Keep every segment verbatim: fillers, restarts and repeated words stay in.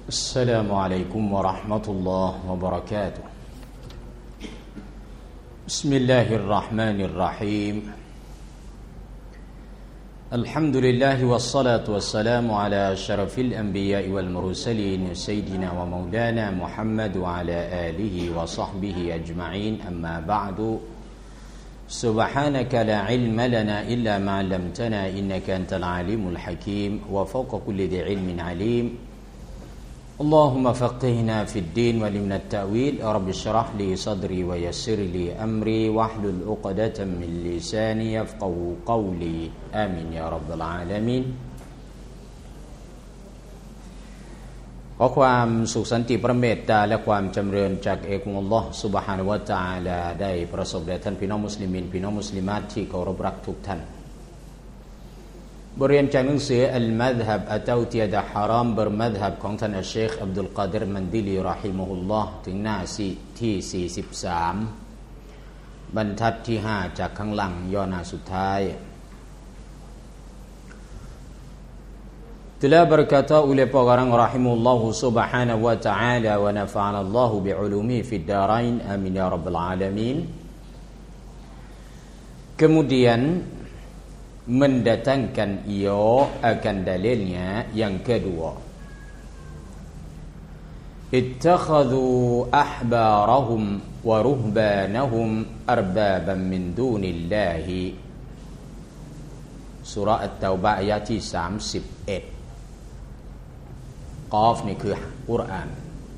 السلام عليكم ورحمة الله وبركاته بسم الله الرحمن الرحيم الحمد لله والصلاة والسلام على أشرف الأنبياء والمرسلين سيدنا ومولانا محمد وعلى آله وصحبه أجمعين أما بعد سبحانك لا علم لنا إلا ما علمتنا إنك أنت العليم الحكيم وفوق كل ذي علم عليم اللهم فقهنا في الدين وعلمنا التأويل رب اشرح لي صدري ويسر لي أمري واحلل عقدة من لساني يفقهوا قولي آمين يا رب العالمين ขอความสุขสันติพระเมตตาและความจำเริญจากเอกองค์อัลเลาะห์ซุบฮานะฮูวะตะอาลาได้ประสบแด่ท่านพี่น้องมุสลิมีนพี่น้องมุสลิมาตที่เคารพรักทุกท่านบทเรียนจากหนังสืออัลมัซฮับอะตาวติยะดะฮารามบรมัซฮับของท่านอัชชัยคอับดุลกอดิรมันดิลีเราะฮิมะฮุลลอฮ์ถึงหน้าที่สี่สิบสามบรรทัดที่ห้าจากข้างหลังย่อหน้าสุดท้ายTelah berkata oleh pengarang rahimahullahu subhanahu wa ta'ala wa nafa'ana Allahu bi'ulumi fid darain amin ya rabbal alamin. Kemudian mendatangkan ia akan dalilnya yang kedua. Ittakhadhu ahbarahum wa ruhbanahum arbaban min dunillahi. Surah At-Taubah ayatที่สามสิบเอ็ดกอฟนี่คือกุรอาน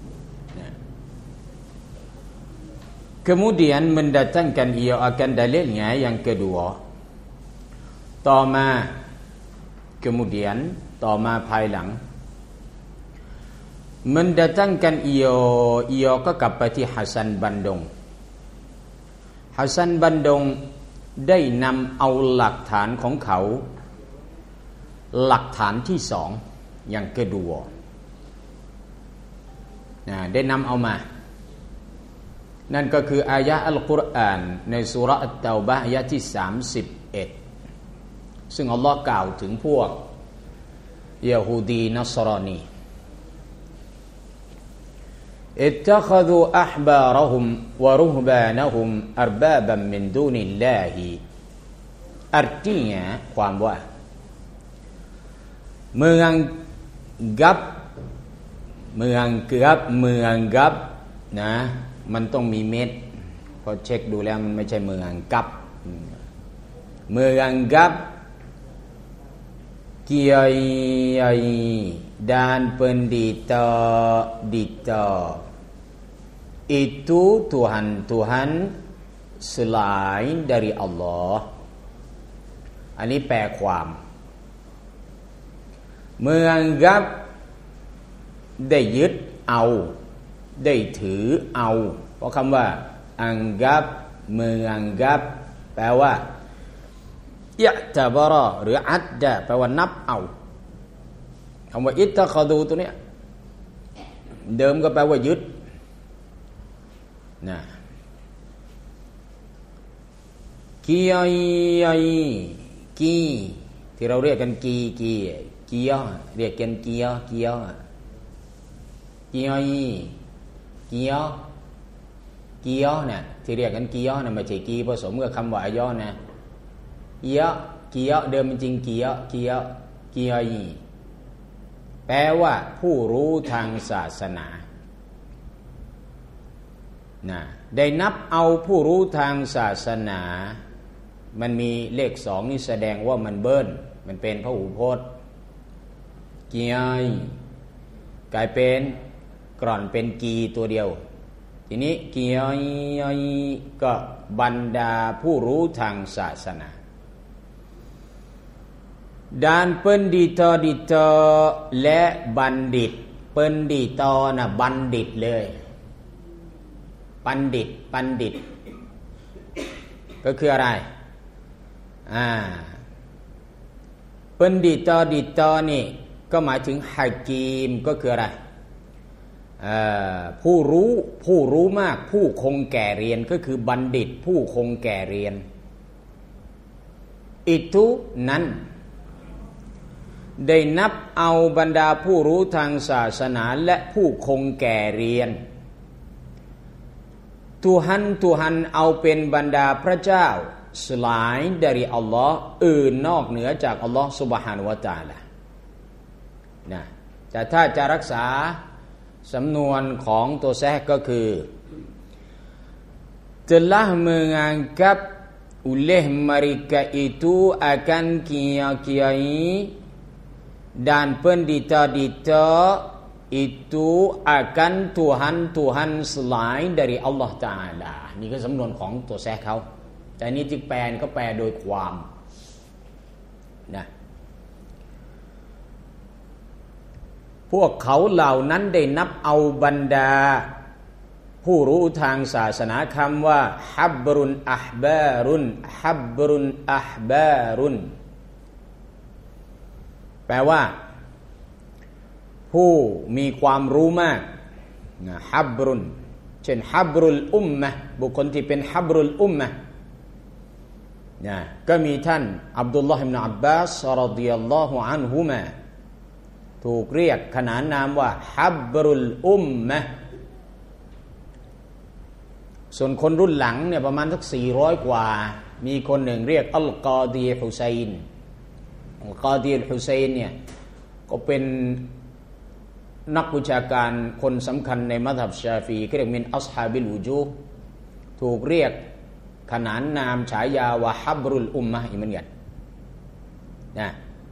kemudian mendatangkan ia akan dalilnya yang kedua ต่อมา kemudian ต่อมาภายหลัง mendatangkan ia ia ก็กลับไปที่ฮัสซันบันดงฮัสซันบันดงได้นำเอาหลักฐานของเขาหลักฐานที่สองอย่างเกดัวนะได้นำเอามานั่นก็คืออายะอัลกุรอานในซูเราะห์อัตเตาบะห์อายะที่สามสิบเอ็ดซึ่งอัลเลาะห์กล่าวถึงพวกยะฮูดีนัศรอนีاتخذوا أحبارهم ورهبانهم أربابا من دون الله artinya ความว่า menganggap menganggap menganggap นะมันต้องมีเม็ดพอเช็คดูแล้วมันไม่ใช่ menganggap menganggap kiai dan pendeta-deta itu Tuhan-Tuhan selain dari Allah อันนี้แปลความ menganggap ได้ยึดเอาได้ถือเอาเพราะคำว่า anggap menganggap แปลว่า i'tabara หรือ adda แปลว่านับเอาคำว่าอิตตะคอดูตัวเนี้ยเดิมก็แปลว่ายึดนะกียอยกีที่เราเรียกกันกีกีกียเรียกกันกียกียกียกียกียเนี่ยที่เรียกกันกียน่ะไม่ใช่กีผสมกับคำว่าอยอนะกียกียเดิมจริงกียกียกียแปลว่าผู้รู้ทางศาสนานะได้นับเอาผู้รู้ทางศาสนามันมีเลขสองนี่แสดงว่ามันเบิ้ลมันเป็นพหูพจน์เกียกลายเป็นกร่อนเป็นกีตัวเดียวทีนี้เกียก็บรรดาผู้รู้ทางศาสนาdan pendeta-deta และบัณฑิต pendeta น่ะบัณฑิตเลยบัณฑิตบัณฑิตก็คืออะไรอ่า pendeta-deta นี่ก็หมายถึงฮะกีมก็คืออะไรอ่าผู้รู้ผู้รู้มากผู้คงแก่เรียนก็คือบัณฑิตผู้คงแก่เรียน itu นั้นได้นับเอาบรรดาผู้รู้ทางศาสนาและผู้คงแก่เรียนTuhan Tuhanเอาเป็นบรรดาพระเจ้าselain dari Allah อื่นนอกเหนือจาก Allah Subhanahu wa Taala นะแต่ถ้าจะรักษาสำนวนของตัวแทรกก็คือ telah menganggap oleh mereka itu akan kiai-kiai dan pendeta-deta itu akan Tuhan-Tuhan selain dari Allah Taala นี่ก็สำนวนของตัวแทรกเขาแต่นี้ที่แปลก็แปลโดยความนะพวกเขาเหล่านั้นได้นับเอาบรรดาผู้รู้ทางศาสนาคำว่าฮับบรุนอัฮบารุนฮับบรุนอัฮบารุนแปลว่าผู้มีความรู้มากนะฮับบรุนเช่นฮับรุลอุมมะบุคคลที่เป็นฮับรุลอุมมะนะก็มีท่านอับดุลลอฮ์อิบนุอับบาสรฎิยัลลอฮุอันฮุมาถูกเรียกขนานนามว่าฮับรุลอุมมะส่วนคนรุ่นหลังเนี่ยประมาณสักสี่ร้อยกว่ามีคนหนึ่งเรียกอัลกอดีฮุซัยน์อัลกอดีฮุซัยน์เนี่ยก็เป็นนักวิชาการคนสำคัญในมัซฮับชาฟีเรียกมินอัศฮาบิลวุจูฮ์ถูกเรียกขนานนามฉายาว่าฮับรุลอุมมะอีกเหมือนกันนะ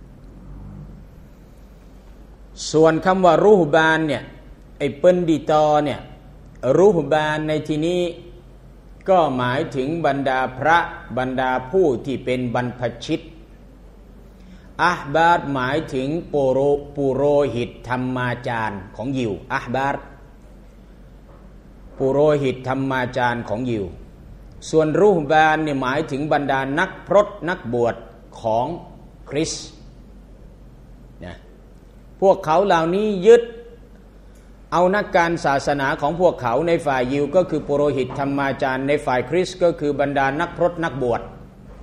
ส่วนคำว่ารูฮบานเนี่ยไอ้เปิ้นดิตอเนี่ยรูฮบานในที่นี้ก็หมายถึงบรรดาพระบรรดาผู้ที่เป็นบรรพชิตอัฮบาร์หมายถึงปุโรปุโรหิตธรรมาจารย์ของยิวอัฮบาร์ปุโรหิตธรรมาจารย์ของยิวส่วนรูฮบานเนี่ยหมายถึงบรรดานักพรตนักบวชของคริสต์นะพวกเขาเหล่านี้ยึดเอานักการศาสนาของพวกเขาในฝ่ายยิวก็คือปุโรหิตธรรมาจารย์ในฝ่ายคริสต์ก็คือบรรดานักพรตนักบวช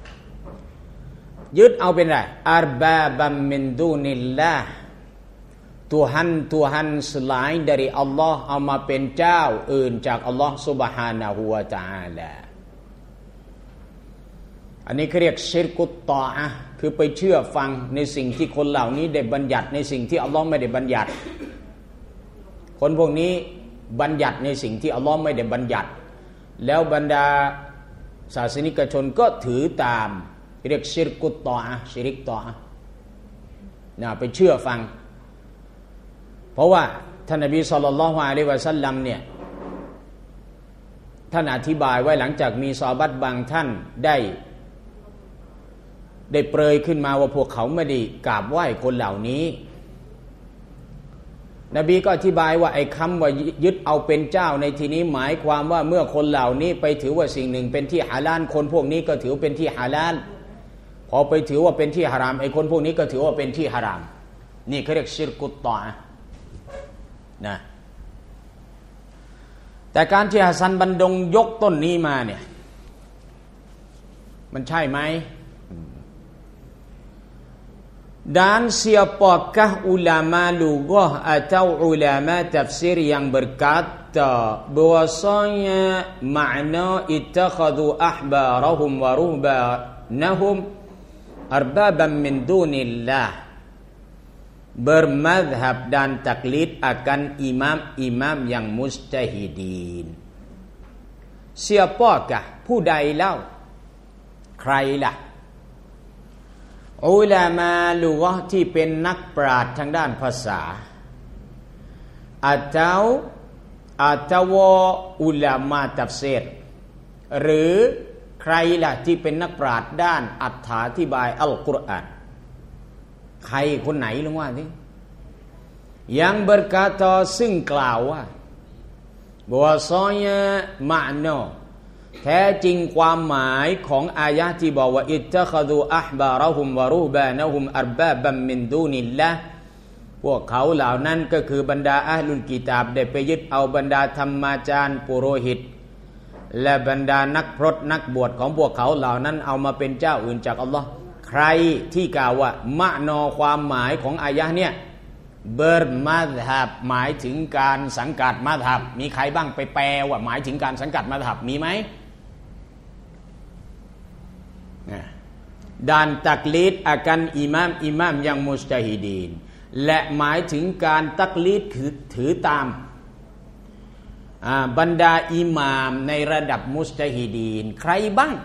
ยึดเอาเป็นอะไรอัรบาบัมมินดูนิลลาห์Tuhan Tuhan selain dari Allah เอามาเป็นเจ้าอื่นจากอัลลอฮ์ซุบฮานะฮูวะตะอาลาอันนี้เขาเรียกชิรกุตตออะห์คือไปเชื่อฟังในสิ่งที่คนเหล่านี้ได้บัญญัติในสิ่งที่อัลลอฮ์ไม่ได้บัญญัติคนพวกนี้บัญญัติในสิ่งที่อัลลอฮ์ไม่ได้บัญญัติแล้วบรรดาศาสนิกชนก็ถือตามเรียกชิรกุตตออะห์ชิริกตออะห์นะไปเชื่อฟังเพราะว่าท่านนบีศ็อลลัลลอฮุอะลัยฮิวะซัลลัมเนี่ยท่านอธิบายไว้หลังจากมีซอฮาบะห์บางท่านได้ได้เปรยขึ้นมาว่าพวกเขาไม่ได้กราบไหว้คนเหล่านี้นบีก็อธิบายว่าไอ้คำว่ายึดเอาเป็นเจ้าในที่นี้หมายความว่าเมื่อคนเหล่านี้ไปถือว่าสิ่งหนึ่งเป็นที่ฮาลาลคนพวกนี้ก็ถือเป็นที่ฮาลาลพอไปถือว่าเป็นที่ฮารามไอ้คนพวกนี้ก็ถือว่าเป็นที่ฮารามนี่เขาเรียกชิรกุตตออะห์นะแต่การที่ฮัสซันบันดงยกต้นนี้มาเนี่ยมันใช่ไหมdan siapakah ulama lughah atau ulama tafsir yang berkata bahwasanya makna ittakhadhu ahbarahum wa ruhbanahum arbaban min dunillah bermadhab dan taklid akan imam-imam yang mujtahidin siapakah ผู้ใดเล่าใครล่ะอุลามะลุกะห์ที่เป็นนักปราชญ์ทางด้านภาษาอัตเาอัตวอุลามะตัฟซีรหรือใครล่ะที่เป็นนักปราชญ์ด้านอธิบายอัลกุรอานใครคนไหนลงว่าสิyang berkata ซึ่งกล่าวว่าbahwasanya maknaแท้จริงความหมายของอายะห์ที่บอกว่าอิตตะคอดูอัฮบาระฮุมวะรุฮบานะฮุมอัรบาบัมมินดูนิลลาห์พวกเขาเหล่านั้นก็คือบรรดาอะห์ลุลกิตาบได้ไปยึดเอาบรรดาธรรมาจารย์ปุโรหิตและบรรดานักพรตนักบวชของพวกเขาเหล่านั้นเอามาเป็นเจ้าอื่นจากอัลลอฮ์ใใครที่กล่าวว่ามะนอความหมายของอายะห์เนี่ยเบิร์มัซฮับหมายถึงการสังกัดมัซฮับมีใครบ้างไปแปลว่าหมายถึงการสังกัดมัซฮับมีไหมด้านตักลีดอากันอิหม่ามอิหม่ามยังมุจตะฮิดีนและหมายถึงการตักลีดคือถือตามบรรดาอิหม่ามในระดับมุจตะฮิดีนใครบ้าง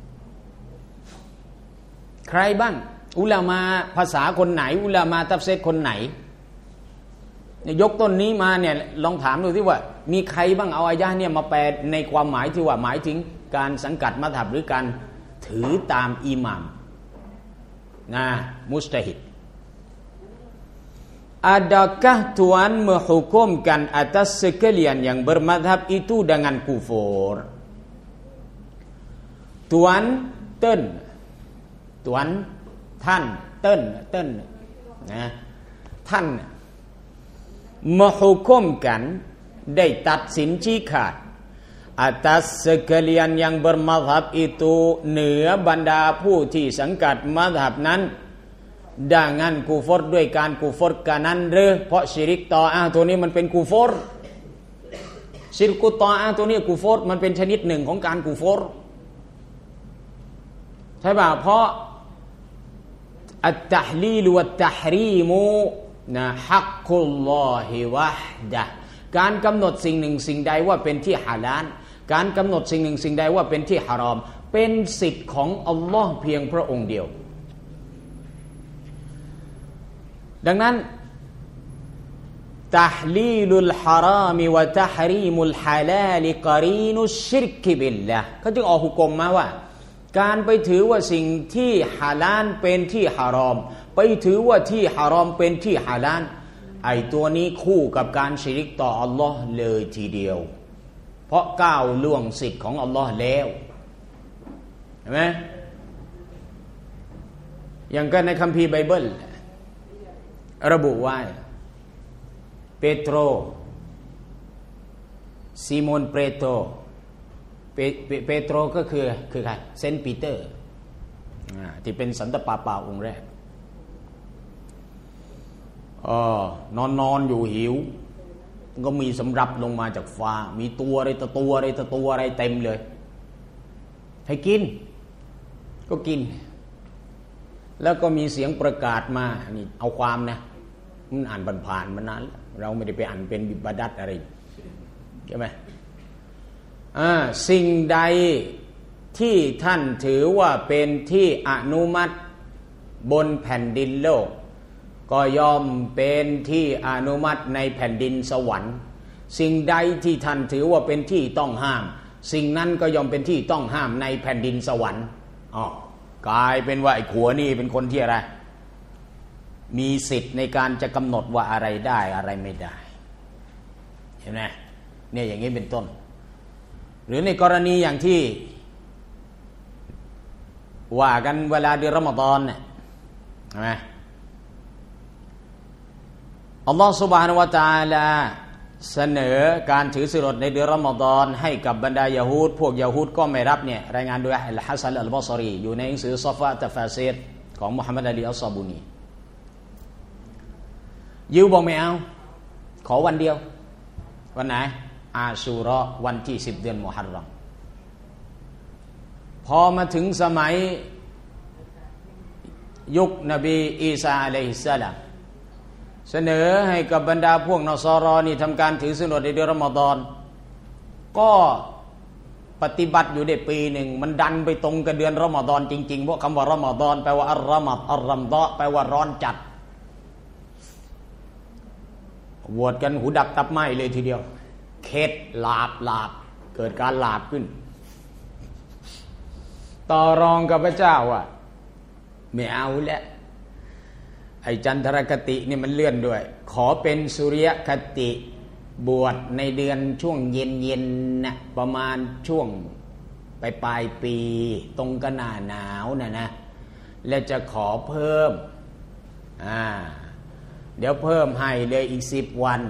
ใครบ้างอุลามาภาษาคนไหนอุลามาตัฟซีรคนไหนยกต้นนี้มาเนี่ยลองถามดูสิว่ามีใครบ้างเอาอายะห์เนี่ยมาแปลในความหมายที่ว่าหมายถึงการสังกัดมัซฮับหรือการถือตามอิหม่ามนะมุจตะฮิด Adakah Tuhan menghukumkan atas sekalian yang bermadhab itu dengan kufur? Tuan, ten, Tuan, Tan, ten, ten, nah, Tan menghukumkan ได้ตัดสินชี้ขาด atas sekalian yang bermadhab itu เหนือบรรดาผู้ที่สังกัดมัซฮับนั้นdengan kufur ด้วยการกุฟรกันนั้นหรือเพราะชิริกตออะห์ตัวนี้มันเป็นกุฟรชิริกุตตออะห์ตัวนี้กุฟรมันเป็นชนิดหนึ่งของการกุฟรใช่ป่ะเพราะอัตตะฮลีลวัตตะฮรีมุนะฮักกุลลอฮิวะฮดะห์การกำหนดสิ่งหนึ่งสิ่งใดว่าเป็นที่ฮาลาลการกำหนดสิ่งหนึ่งสิ่งใดว่าเป็นที่ฮารอมเป็นสิทธิ์ของอัลลอฮ์เพียงพระองค์เดียวดังนั้นตัฮลีลุลฮารามวะตัฮรีมุลฮาลาลกอรีนุชชิรกบิลลาห์เขาจึงออกหุกมมาว่าการไปถือว่าสิ่งที่ฮาลาลเป็นที่ฮารอมไปถือว่าที่ฮารอมเป็นที่ฮาลาลไอ้ตัวนี้คู่กับการชิริกต่ออัลลอฮ์เลยทีเดียวเพราะก้าวล่วงสิทธิ์ของอัลลอฮ์แล้วเห็นไหมอย่างกันในคัมภีร์ไบเบิลระบุไว้เปโตรซิโมนเปโตรเปเปโตรก็คือคือใครเซนต์ปีเตอร์ที่เป็นสันตะปาปาองค์แรกอ๋อนอนนอนอยู่หิวก็มีสำรับลงมาจากฟ้ามีตัวอะไรตะตัวอะไรตะตัวอะไรเต็มเลยให้กินก็กินแล้วก็มีเสียงประกาศมานี่เอาความนะมันอ่านผ่านๆมานานเราไม่ได้ไปอ่านเป็นบิบาดัตอะไรใช่ไหมอ่าสิ่งใดที่ท่านถือว่าเป็นที่อนุมัติบนแผ่นดินโลกก็ย่อมเป็นที่อนุมัติในแผ่นดินสวรรค์สิ่งใดที่ท่านถือว่าเป็นที่ต้องห้ามสิ่งนั้นก็ย่อมเป็นที่ต้องห้ามในแผ่นดินสวรรค์อ๋อกลายเป็นว่าไอ้ขัวนี่เป็นคนที่อะไรมีสิทธิ์ในการจะกำหนดว่าอะไรได้อะไรไม่ได้เห็นไหมเนี่ยอย่างนี้เป็นต้นหรือในกรณีอย่างที่ว่ากันเวลาเดือนรอมฎอนเนี่ยใช่ไหมอัลลอฮฺซุบฮานะฮูวะตะอาลาเสนอการถือศีลอดในเดือนรอมฎอนให้กับบรรดายะฮูดพวกยะฮูดก็ไม่รับเนี่ยรายงานโดยอัลฮัสซันอัลบอศรีอยู่ในหนังสือซอฟะตะฟาซีรของมุฮัมมัดอะลีอัศซอบูนียิวบอกไม่เอาขอวันเดียววันไหนอาชูเราะห์วันที่สิบเดือนมุฮัรรอมพอมาถึงสมัยยุคนบีอีสาอะลัยฮิสสลามเสนอให้กับบรรดาพวกนอซอรอนี่ทำการถือศีลอดในเดือนรอมฎอนก็ปฏิบัติอยู่ได้ปีหนึ่งมันดันไปตรงกับเดือนรอมฎอนจริงๆเพราะคำว่ารอมฎอนแปลว่าอัลรอมัดอัลรัมฎอแปลว่าร้อนจัดโหวตกันหูดับตับไหม้เลยทีเดียวเข็ดลาบลาบเกิดการลาบขึ้นต่อรองกับพระเจ้าว่าไม่เอาแล้วไอ้จันทรคตินี่มันเลื่อนด้วยขอเป็นสุริยคติบวชในเดือนช่วงเย็นเย็นนะประมาณช่วงปลายปลายปีตรงกับหน้าหนาวนะนะแล้วจะขอเพิ่มอ่าเดี๋ยวเพิ่มให้เลยอีกสิบวัน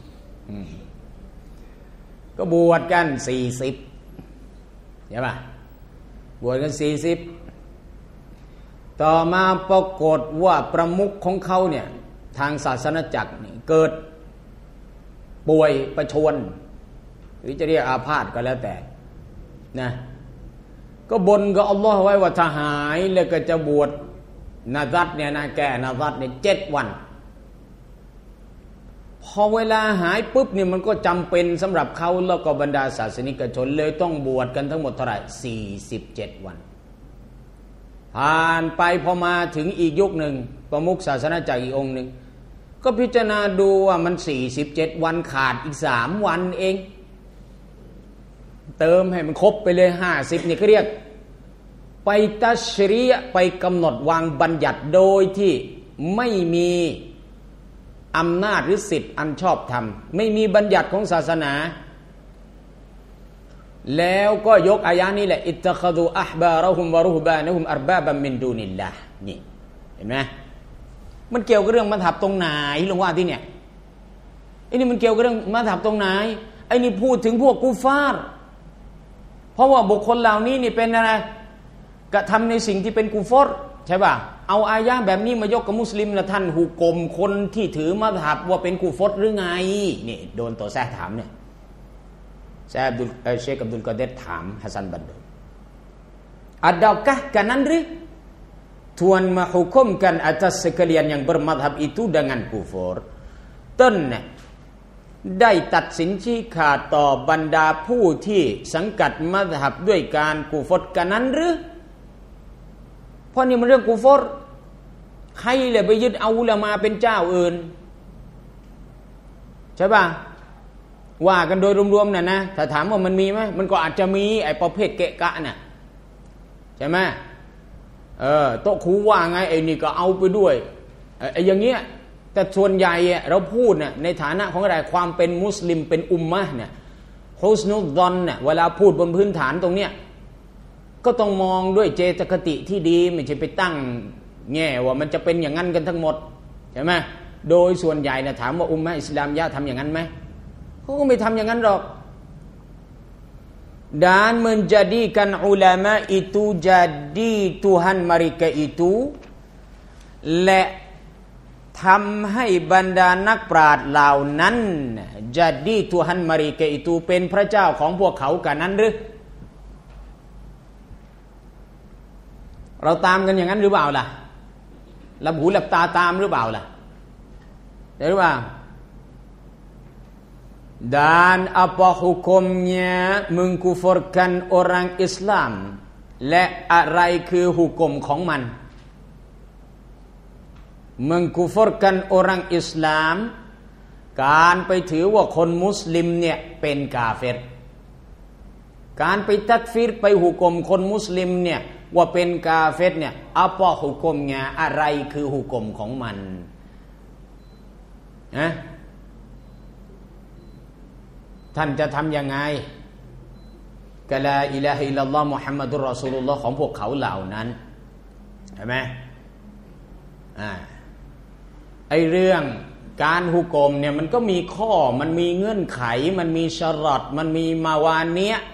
ก็บวชกันสี่สิบใช่ป่ะบวชกันสี่สิบต่อมาปรากฏว่าประมุขของเขาเนี่ยทางศาสนจักรนี่เกิดป่วยประชวรหรือจะเรียกอาพาธก็แล้วแต่นะก็บนกับอัลลอฮ์ไว้ว่าถ้าหายแล้วก็จะบวชนาซัดเนี่ยนะแก่นาซัดเนี่ยเจ็ดวันพอเวลาหายปุ๊บเนี่ยมันก็จำเป็นสำหรับเขาแล้วก็บรรดาศาสนิกชนเลยต้องบวชกันทั้งหมดเท่าไหร่สี่สิบเจ็ดวันผ่านไปพอมาถึงอีกยุคหนึ่งประมุขศาสนาจักรอีกองค์หนึ่งก็พิจารณาดูว่ามันสี่สิบเจ็ดวันขาดอีกสามวันเองเติมให้มันครบไปเลยห้าสิบนี่ก็เรียกไปตัชรียะไปกำหนดวางบัญญัติโดยที่ไม่มีอำนาจหรือสิทธิ์อันชอบธรรมไม่มีบัญญัติของศาสนาแล้วก็ยกอายะนี้แหละอิตตะคดูอะห์บาระฮุมวะรุฮบานะฮุมอัรบาบัมมินดูนิลลาห์นี่เห็นไหมมันเกี่ยวกับเรื่องมัธยับตรงไหนลงว่าที่เนี่ยไอ้นี่มันเกี่ยวกับเรื่องมัธยับตรงไหนไอ้นี่พูดถึงพวกกุฟาร์เพราะว่าบุคคลเหล่านี้นี่เป็นอะไรกระทำในสิ่งที่เป็นกุฟรใช่ป่ะเอาอายะแบบนี้มายกกับมุสลิมนะท่านหุกมคนที่ถือมัธยับว่าเป็นกุฟรหรือไงนี่โดนตัวแซ่ถามเนี่ยแซ่อับดุลเชคอับดุลกอเดรถามฮัสซันบันดุadakahกันนั้นหรือtuan menghukumkan atas sekalian yang bermadhab itu dengan kufur ต้นเนี่ยได้ตัดสินชี้ขาดต่อบรรดาผู้ที่สังกัดมัธยับด้วยการกุฟรกันนั้นหรือเพราะนี่มันเรื่องกุฟรใครเลยไปยึดเอาอุลามะเป็นเจ้าอื่นใช่ป่ะว่ากันโดยรวมๆน่ะนะถ้าถามว่ามันมีไหมมันก็อาจจะมีไอ้ประเภทเกะกะน่ะใช่ไหมเออโต๊ะครูว่าไงไอ้นี่ก็เอาไปด้วยไอ้อย่างเงี้ยแต่ส่วนใหญ่เราพูดเนี่ยในฐานะของอะไรความเป็นมุสลิมเป็นอุมมะเนี่ยฮุสนุซอนเนี่ยเวลาพูดบนพื้นฐานตรงเนี้ยก็ต้องมองด้วยเจตคติที่ดีไม่ใช่ไปตั้งแง่ว่ามันจะเป็นอย่างนั้นกันทั้งหมดใช่ไหมโดยส่วนใหญ่เนี่ยถามว่าอุมมะอิสลามยะทำอย่างนั้นไหมเขาก็ไม่ทำอย่างนั้นหรอก dan menjadikan ulama itu jadi Tuhan mereka itu และทำให้บรรดานักปราชญ์เหล่านั้นจะดีตุฮันมาริเกอิตูเป็นพระเจ้าของพวกเขากันนั้นหรือเราตามกันอย่างนั้นหรือเปล่าล่ะหลับหูหลับตาตามหรือเปล่าล่ะหรือเปล่า dan apa hukumnya mengkufurkan orang Islam และอะไรคือหุกมของมันmengkufurkan orang Islam การไปถือว่าคนมุสลิมเนี่ยเป็นกาเฟรการไปตักฟีรไปหุกมคนมุสลิมเนี่ยว่าเป็นกาเฟรเนี่ยapa hukumnyaอะไรคือหุกมของมันนะท่านจะทำยังไงกะลาอิลาฮะอิลลัลลอฮ์มุฮัมมัดุรรอซูลุลลอฮ์ของพวกเขาเหล่านั้นใช่ไหมอ่าไอเรื่องการหุกมเนี่ยมันก็มีข้อมันมีเงื่อนไขมันมีชะรอตมันมีมาวาเนี้ย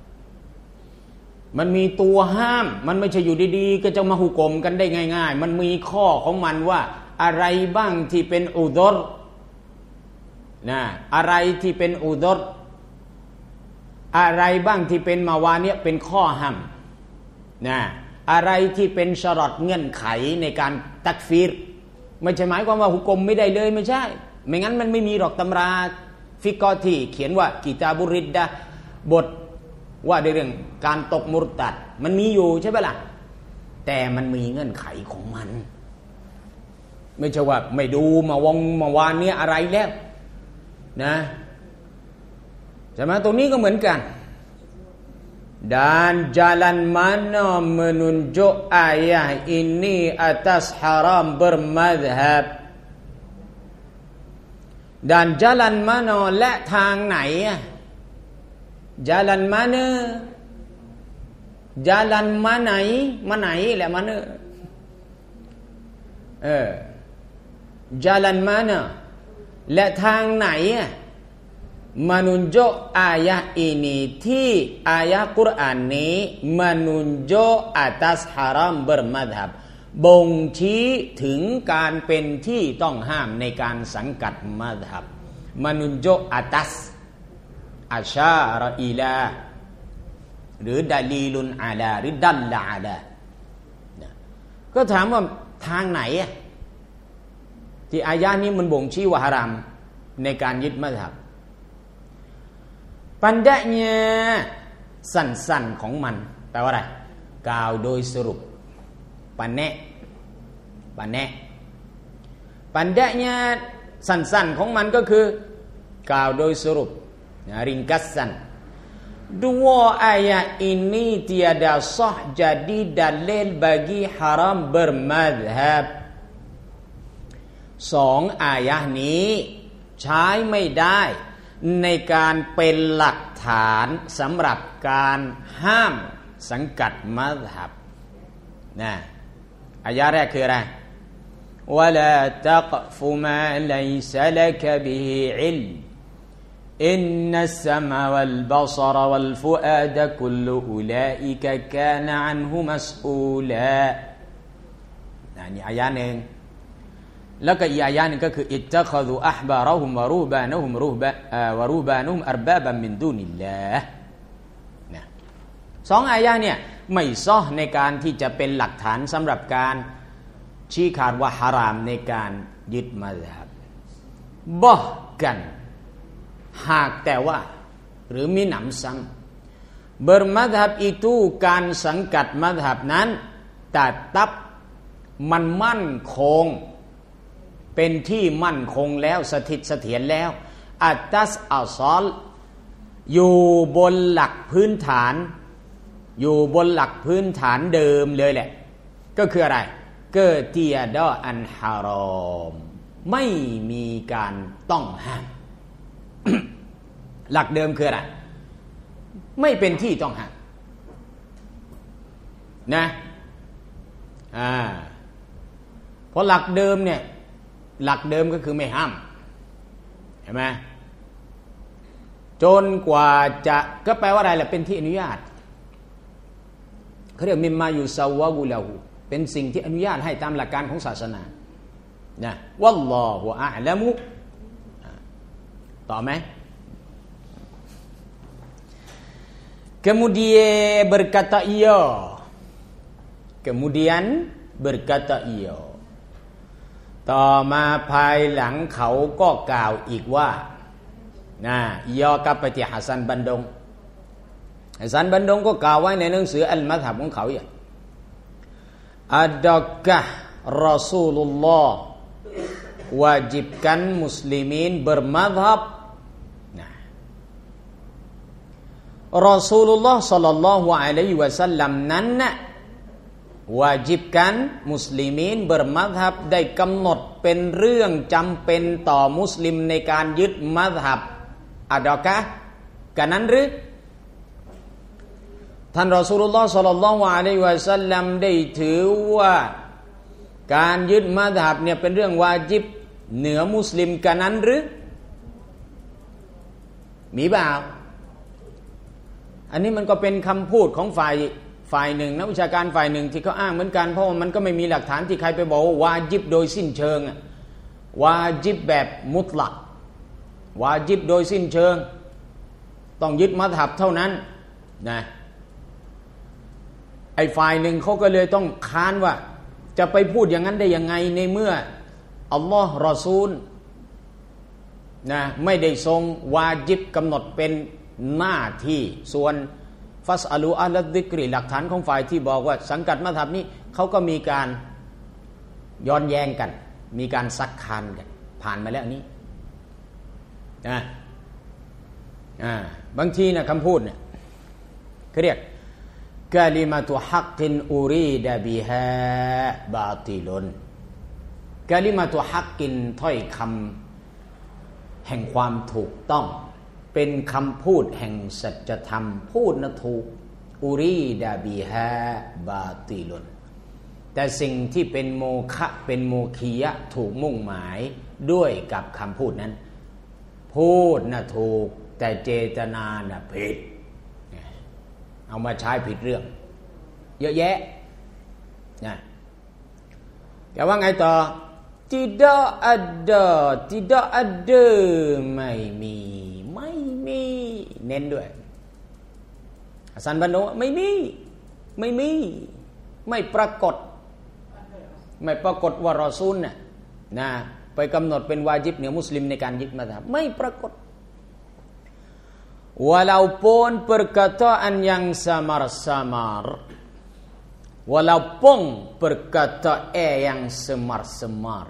มันมีตัวห้ามมันไม่ใช่อยู่ดีๆก็จะมาหุกมกันได้ง่ายๆมันมีข้อของมันว่าอะไรบ้างที่เป็นอุดรนะอะไรที่เป็นอุดรอะไรบ้างที่เป็นมาวาเนี้ยเป็นข้อห้ามนะอะไรที่เป็นชะรอตเงื่อนไขในการตักฟีรไม่ใช่หมายความว่าหุกมไม่ได้เลยไม่ใช่ไม่งั้นมันไม่มีหรอกตำราฟิกอที่เขียนว่ากิตาบุริดดะบทว่าในเรื่องการตกมุรตัดมันมีอยู่ใช่ไหมล่ะแต่มันมีเงื่อนไขของมันไม่ใช่ว่าไม่ดูมาวงมาวานเนี้ยอะไรแล้วนะใช่ไหมตรงนี้ก็เหมือนกัน dan jalan mana menunjuk ayat ini atas haram bermadhab dan jalan mana และทางไหน jalan mana jalan มาไหนมาไหนแหละมาเนเออ jalan mana และทางไหนmenunjuk ayat ini ที่อายะกุรอานนี้ menunjuk atas haram bermadhab บ่งชี้ถึงการเป็นที่ต้องห้ามในการสังกัดมัซฮับมานุนโจอัตัสอาชารอีลาหรือดาลีลุนอาลาหรือดัลลาอาลาก็ถามว่าทางไหนอะที่อายะนี้มันบ่งชี้ว่าฮารามในการยึดมัซฮับปัญญาเนี่ยสั้นๆของมันแปลว่าอะไรกล่าวโดยสรุปปันแนะปันแนะปัญญาเนี่ยสั้นๆของมันก็คือกล่าวโดยสรุปringkasan dua ayat ini tiada sah jadi dalil bagi haram bermadhab สองอายะนี้ใช้ไม่ได้ในการเป็นหลักฐานสำหรับการห้ามสังกัดมัซฮับนะอายะแรกคืออะไร ولا تقف ما ليس لك به علم إن السمع والبصر والفؤاد كل أولئك كان عنه مسؤولا นี่อายะหนึ่งแล้วก็อีกอายะหนึ่งก็คืออิตตะคอซุอะห์บาระฮุมวะรูบานะฮุมรูบะวะรูบานะฮุมอัรบาบันมินดูนิลลาห์นะสองอายะเนี่ยไม่ซ้อในการที่จะเป็นหลักฐานสำหรับการชี้ขาดว่าฮารามในการยึดมัซฮับบ่กันหากแต่ว่าหรือมีหนำซ้ำ bermadhab itu การสังกัดมัซฮับนั้นแต่ตับมันมั่นคงเป็นที่มั่นคงแล้วสถิตเสถียรแล้วอัตตัสอัลซอลอยู่บนหลักพื้นฐานอยู่บนหลักพื้นฐานเดิมเลยแหละก็คืออะไรเกิดเตียดออันฮารอมไม่มีการต้องห้ามหลักเดิมคืออะไรไม่เป็นที่ต้องห้ามนะอ่าเพราะหลักเดิมเนี่ยหลักเดิมก็คือไม่ห้ามเห็นไหมจนกว่าจะก็แปลว่าอะไรล่ะเป็นที่อนุญาตเขาเรียกมิมมายุซาวะกุลาหูเป็นสิ่งที่อนุญาตให้ตามหลักการของศาสนานะวัลลอฮุอะอ์ละมุต่อไหมkemudian berkata ia kemudian berkata ia ต่อมาภายหลังเขาก็กล่าวอีกว่านะยอกับไปที่ฮัสซันบันดงฮัสซันบันดงก็กล่าวไว้ในหนังสืออัลมัซฮับของเขาอย่าง Adakah Rasulullah wajibkan muslimin bermadhab nah Rasulullah sallallahu alaihi wasallam นั้นน่ะวาญิบกันมุสลิมีนเบอร์มัซฮับได้กำหนดเป็นเรื่องจำเป็นต่อมุสลิมในการยึดมัซฮับอะดอกะกันนั้นหรือท่านรอซูลุลลอฮ์ศ็อลลัลลอฮุอะลัยฮิวะซัลลัมได้ถือว่าการยึดมัซฮับเนี่ยเป็นเรื่องวาญิบเหนือมุสลิมกันนั้นหรือมีเปล่าอันนี้มันก็เป็นคำพูดของฝ่ายฝ่ายหนึ่งนักวิชาการฝ่ายหนึ่งที่เขาอ้างเหมือนกันเพราะว่ามันก็ไม่มีหลักฐานที่ใครไปบอกว่าวาญิบโดยสิ้นเชิงวาญิบแบบมุตลักวาญิบโดยสิ้นเชิงต้องยึดมัซฮับเท่านั้นนะไอ้ฝ่ายหนึ่งเขาก็เลยต้องค้านว่าจะไปพูดอย่างนั้นได้ยังไงในเมื่ออัลลอฮ์รอซูลนะไม่ได้ทรงวาญิบกำหนดเป็นหน้าที่ส่วนฟัสอาลูอัลดิกรีหลักฐานของฝ่ายที่บอกว่าสังกัดมัซฮับนี้เขาก็มีการย้อนแย้งกันมีการซักค้านกันผ่านมาแล้วนี้นะอ่าบางทีนะคำพูดเนี่ยเขาเรียกกะลิมาตุฮักกินอูรีดะบิฮาบาติลุนกะลิมาตุฮักกินถ้อยคำแห่งความถูกต้องเป็นคำพูดแห่งสัจธรรมพูดนะถูกอุรีดาบิฮาบาติลุนแต่สิ่งที่เป็นโมฆะเป็นโมคียะถูกมุ่งหมายด้วยกับคำพูดนั้นพูดนะถูกแต่เจตนานะผิดเอามาใช้ผิดเรื่องเยอะแยะนะแต่ว่าไงต่อ tidak ada tidak ada ไม่มีไม่มีเน้นด้วยฮัสซันบันโนไม่มีไม่มีไม่ปรากฏไม่ปรากฏว่ารอซูลน่ะนะไปกำหนดเป็นวาญิบเหนือมุสลิมในการยึดมัซฮับไม่ปรากฏ walaupun perkataan yang samar-samar walaupun perkataan yang semar-semar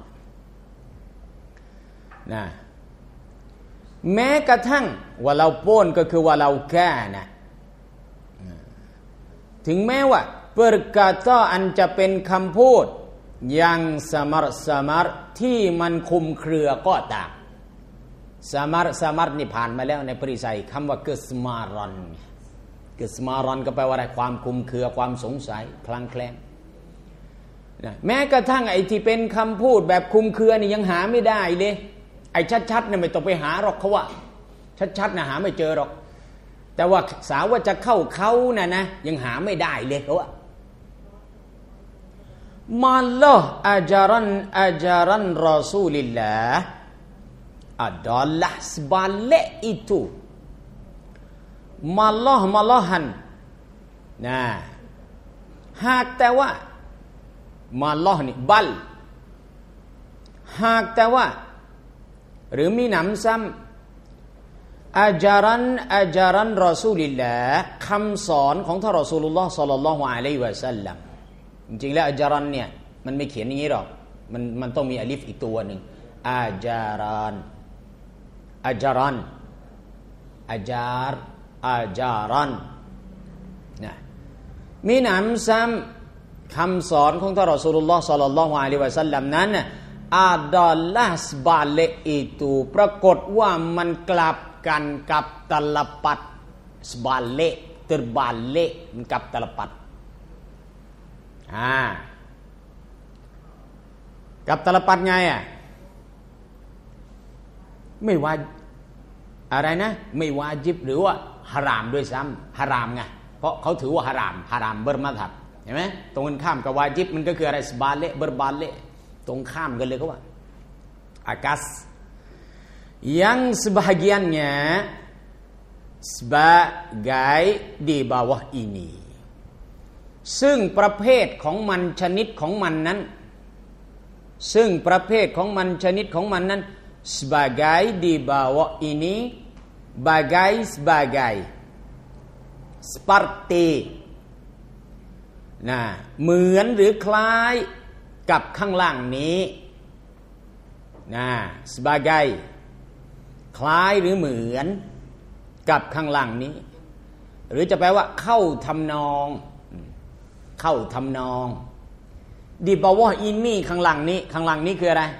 นะแม้กระทั่ง walaupun ก็คือ walau kana ถึงแม้ว่า perkataan จะเป็นคำพูดยังสมารสมารที่มันคุมเครือก็ตามสมารสมารนี่ผ่านมาแล้วในปริยัยคำว่าเกสมารอนเกสมารอนก็แปลว่าอะไรความคุมเครือความสงสัยคลางแคลงนะแม้กระทั่งไอ้ที่เป็นคำพูดแบบคุมเครือนี่ยังหาไม่ได้เลยไอ้ชัดๆเนี่ยไม่ต้องไปหาหรอกเขาว่าชัดๆนะหาไม่เจอหรอกแต่ว่าสาวว่าจะเข้าเขาน่ะนะยังหาไม่ได้เลยเขาว่าmalah ajaran ajaran Rasulullah adalah sebalik itu malah malahan นะหากแต่ว่า malah นี่บัลหากแต่ว่าหรือมีหนำซ้ำอาจารันอาจารันรอซูลิลลาห์คำสอนของท่านรอซูลุลลอฮ์ศ็อลลัลลอฮุอะลัยฮิวะซัลลัมจริงๆแล้วอาจารันเนี่ยมันไม่เขียนอย่างนี้หรอกมันมันต้องมีอลิฟอีกตัวหนึ่งอาจารันอาจารันอาจารอาจารันนะมีหนำซ้ำคำสอนของท่านรอซูลุลลอฮ์ศ็อลลัลลอฮุอะลัยฮิวะซัลลัมนั้นadalah sebalik itu ปรากฏว่ามันกลับกันกับตลปัด sebalik terbalik มันกับตลปัดอ่ากับตลปัดไงอ่ะไม่ว่าอะไรนะไม่วาญิบหรือว่าฮารามด้วยซ้ำฮารามไงเพราะเขาถือว่าฮารามฮารามเบอร์มัธฮับเห็นไหมตรงกันข้ามกับวาญิบมันก็คืออะไร sebalik berbalikตรงข้ามกันเลยก็ว่าอากัส yang sebahagiannya sebagai di bawah ini ซึ่งประเภทของมันชนิดของมันนั้นซึ่งประเภทของมันชนิดของมันนั้น sebagai di bawah ini bagai sebagai seperti นะเหมือนหรือคล้ายกับข้างล่างนี้นะ sebagai คล้ายหรือเหมือนกับข้างล่างนี้หรือจะแปลว่าเข้าทำนองเข้าทำนองdi bawah ini ข้างล่างนี้ข้างล่างนี้คืออะไร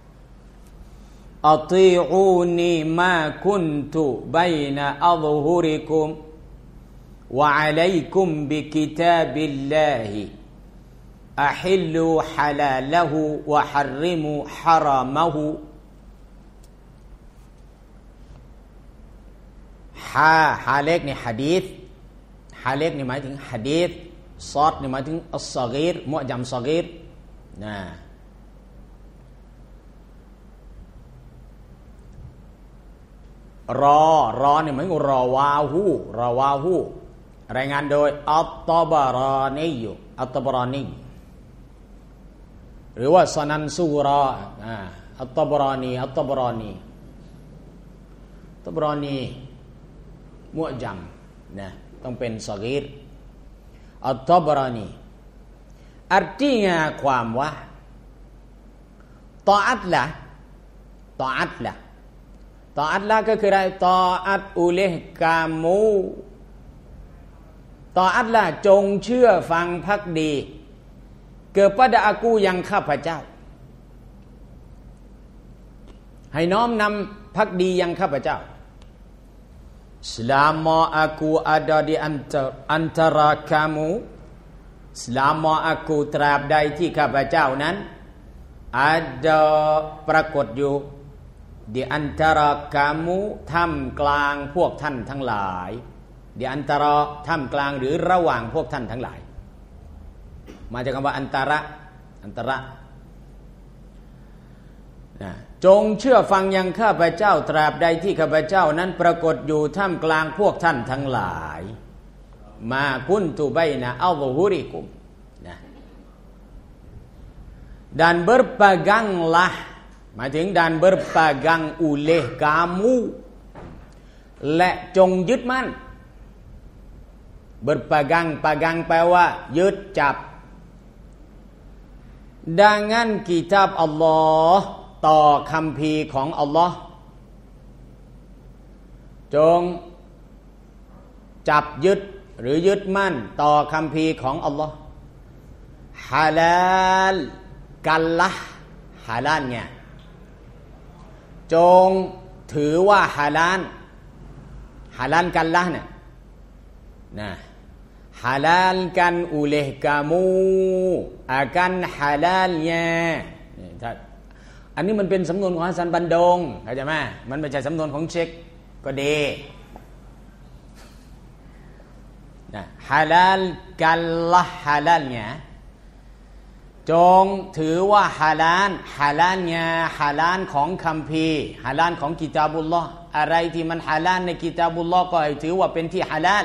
ati'uni ma kuntu baina adhhurikum wa 'alaikum bi kitabillahi ahillu halalahu wa harrimu haramahu ฮาฮาเล็กนี่หะดีษฮาเล็กนี่หมายถึงหะดีษซอดนี่หมายถึงอัศฆีรมุอ์ญัมศฆีรนะรอรอนี่หมายถึงรอวาฮูรอวาฮูรายงานโดยอัตตบารานีอัตตบารานีหรือว่าสนันซูรออัตตบรานีอัตตบรานีอัตตบรานีมุอ์ญัมนะต้องเป็นศฆีรอัตตบรานี artinya ความว่าตออัตละตออัตละตออัตละก็คืออะไรตออัตอุเลกามูตออัตละจงเชื่อฟังภักดีkepada aku yang ข้าพเจ้าให้น้อมนำภักดียังข้าพเจ้า selama aku ada di antara kamu selama aku ตราบใดที่ข้าพเจ้านั้น ada ปรากฏอยู่ di antara kamu ท่ามกลางพวกท่านทั้งหลาย di antara ท่ามกลางหรือระหว่างพวกท่านทั้งหลายมาจากคำว่าอันตระอันตระนะจงเชื่อฟังยังข้าพเจ้าตราบใดที่ข้าพเจ้านั้นปรากฏอยู่ท่ามกลางพวกท่านทั้งหลายมากุนตุบัยนะอัลฮุริกุมนะ dan berpeganglah หมายถึง dan berpegang oleh kamu และจงยึดมั่น berpegang pegang แปลว่ายึดจับ dengan kitab Allah ต่อคัมภีร์ของอัลลอฮ์จงจับยึดหรือยึดมั่นต่อคัมภีร์ของอัลลอฮ์ฮาลาลกันละฮาลาลเนี่ยจงถือว่าฮาลาลฮาลาลกันละเนี่ยนะฮาลาลกันอุเลห์กามูอากันฮาลาลเนี่ยถ้าอันนี้มันเป็นสำนวนของฮัสซันบันดงเข้าใจไหมมันไม่ใช่สำนวนของเชคก็ดีนะฮาลาลกันละฮาลาลเนี่ยจงถือว่าฮาลาลฮาลาลเนี่ยฮาลาลของคัมภีร์ฮาลาลของกิตาบุลลอฮ์อะไรที่มันฮาลาลในกิตาบุลลอฮ์ก็ให้ถือว่าเป็นที่ฮาลาล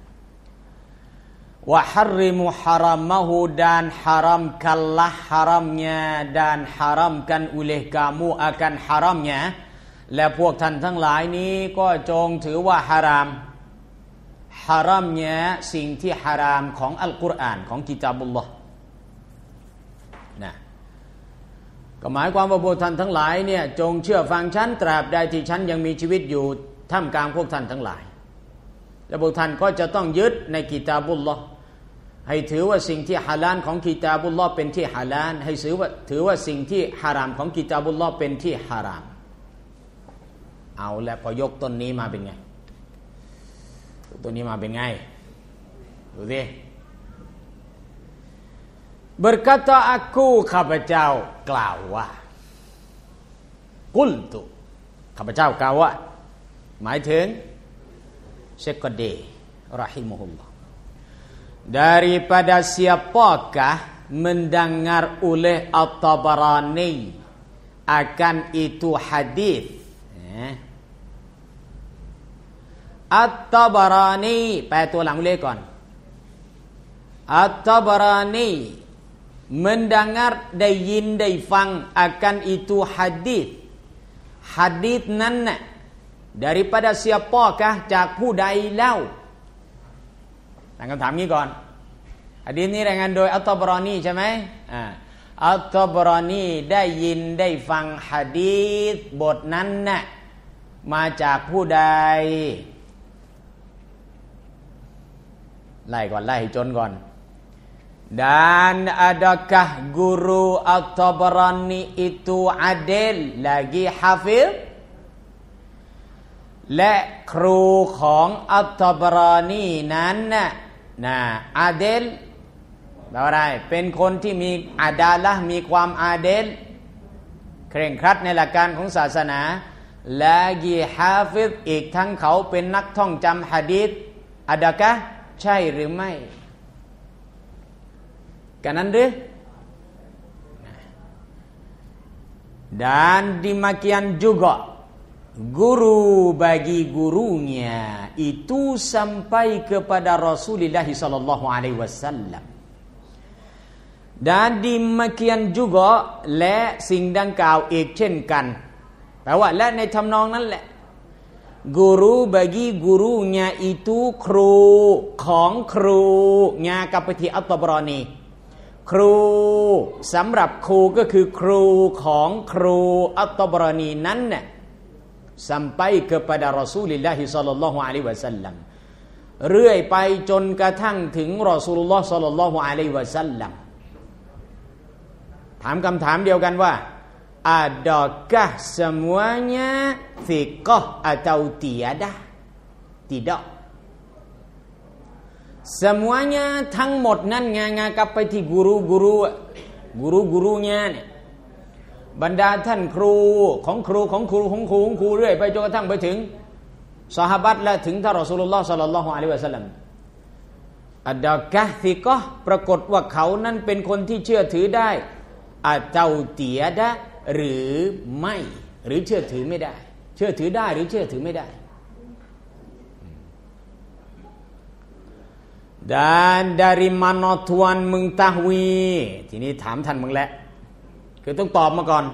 วะฮัรริมุฮารามะฮูดานฮารามกันละฮารามเนี่ยดานฮารามกันอุเลห์กามูอากันฮารามเนี่ยและพวกท่านทั้งหลายนี้ก็จงถือว่าฮารามฮารามเนี่ยสิ่งที่ฮารามของอัลกุรอานของกิตาบุลลอฮ์นะก็หมายความว่าพวกท่านทั้งหลายเนี่ยจงเชื่อฟังฉันตราบใดที่ฉันยังมีชีวิตอยู่ท่ามกลางพวกท่านทั้งหลายและพวกท่านก็จะต้องยึดในกิตาบุลลอฮ์ให้ถือว่าสิ่งที่ฮาลาลของกิตาบุลลอฮ์เป็นที่ฮาลาลให้ถือว่าถือว่าสิ่งที่ฮารามของกิตาบุลลอฮ์เป็นที่ฮารามเอาและพอยกต้นนี้มาเป็นไงต้นนี้มาเป็นไงดูสิberkata aku ข้าพเจ้ากล่าวว่ากุลตุข้าพเจ้ากล่าวว่าหมายถึงเชคกอดีราฮิมุฮุลลอฮ์daripada siapakah mendengar oleh At-Tabarani akan itu hadis At-Tabarani แปลตัวหลังเลขก่อน At-Tabarani mendengar ได้ยินได้ฟัง akan itu hadis hadis นั้นน่ะ daripada siapakah จากผู้ใดเล่าตั้งคำถามนี้ก่อนหะดีษนี้รายงานโดยอัตตบรอนีใช่ไหมอ่าอัตตบรอนีได้ยินได้ฟังหะดีษบทนั้นน่ะมาจากผู้ใดไล่ก่อนไล่ให้จนก่อน dan adakah guru At-Tabarani itu adil lagi hafiz และครูของอัตตบรอนีนั้นน่ะนะอาเดลแปลว่าอะไรเป็นคนที่มีอาดาละห์มีความอาเดลเคร่งครัดในหลักการของศาสนาและกีฮาฟิซอีกทั้งเขาเป็นนักท่องจำหะดีษอะดะกะใช่หรือไม่กันนั้นหรือ dan demikian juga guru bagi gurunya itu sampai kepada Rasulullah sallallahu alaihi wasallam dan demikian juga และสิ่งดังกล่าวอีกเช่นกันแปลว่าและในทำนองนั้นแหละ guru bagi gurunya itu ครูของครูญากับปฏิอัตตบรอนีครูสำหรับครูก็คือครูของครูอัตตบรอนีนั้นน่ะsampai kepada Rasulullah sallallahu alaihi wasallam เรื่อยไปจนกระทั่งถึงรอซูลุลลอฮ์ sallallahu alaihi wasallam ถามคำถามเดียวกันว่า adakah semuanya thiqah atau tiada tidak semuanya ทั้งหมดนั้นงางากลับไปที่กูรูกูรูกูรูกูรูเนี่ยบรรดาท่านครูของครูของครูของครูของครูเรื่อยไปจนกระทั่งไปถึงซอฮาบะห์และถึงท่านรอซูลุลลอฮ์ศ็อลลัลลอฮุอะลัยฮิวะซัลลัมอัดดากะซิกะปรากฏว่าเขานั้นเป็นคนที่เชื่อถือได้อะเตาเตียดะหรือไม่หรือเชื่อถือไม่ได้เชื่อถือได้หรือเชื่อถือไม่ได้dan dari mana Tuhan mengetahui ทีนี้ถามท่านมึงแหละคือต้องตอบมาก่อน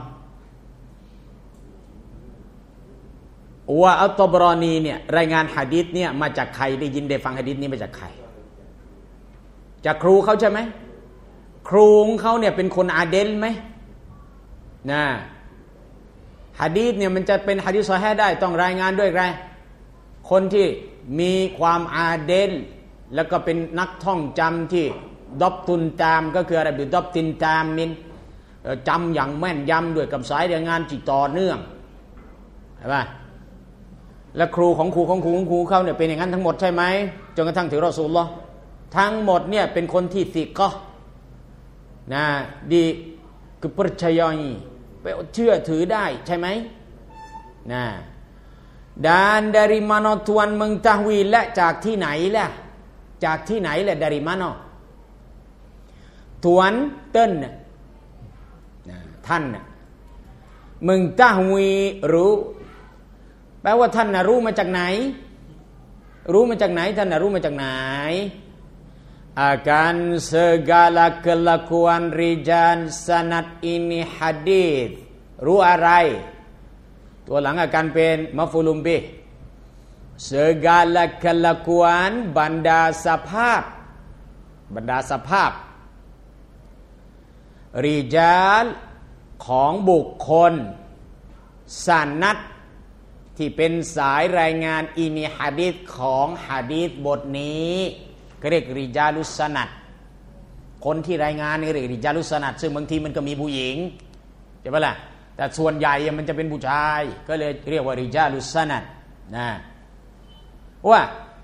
ว่าอัลตอบรอนีเนี่ยรายงานหะดีษเนี่ยมาจากใครได้ยินได้ฟังหะดีษนี้มาจากใครจากครูเขาใช่ไหมครูของเขาเนี่ยเป็นคนอาเดลไหมนะหะดีษเนี่ยมันจะเป็นหะดีษซอฮีฮ์ได้ต้องรายงานด้วยใครคนที่มีความอาเดลแล้วก็เป็นนักท่องจำที่ดอบตุนตามก็คืออะไรบิดอบตินตามมินจำอย่างแม่นยำด้วยกับสายรายงานที่ต่อเนื่องใช่ป่ะและครูของครูของครูของครูเขาเนี่ยเป็นอย่างนั้นทั้งหมดใช่ไหมจนกระทั่งถึงรอซูลุลลอฮ์ทั้งหมดเนี่ยเป็นคนที่ติกะห์นะดีคือเชื่อไปเชื่อถือได้ใช่ไหมนะ dan dari mana Tuhan mengetahui และจากที่ไหนล่ะจากที่ไหนแหละ dari mana ทวนเติ้นนะท่านนะมึงตาฮวีรู้แปลว่าท่านนะรู้มาจากไหนรู้มาจากไหนท่านนะรู้มาจากไหน akan segala kelakuan rijal sanad ini hadis รู้อะไรตัวหลังอาการเป็นมัฟอูลุมบิฮ์ segala kelakuan บรรดาสภาพบรรดาสภาพริจาลของบุคคลสานัดที่เป็นสายรายงานอินีหะดีษของหะดีษบทนี้เรียกริจาลุสนัดคนที่รายงานนี่เรียกริจาลุสนัดซึ่งบางทีมันก็มีผู้หญิงใช่ปะล่ะแต่ส่วนใหญ่มันจะเป็นผู้ชายก็เลยเรียกว่าริจาลุสนัดนะว่า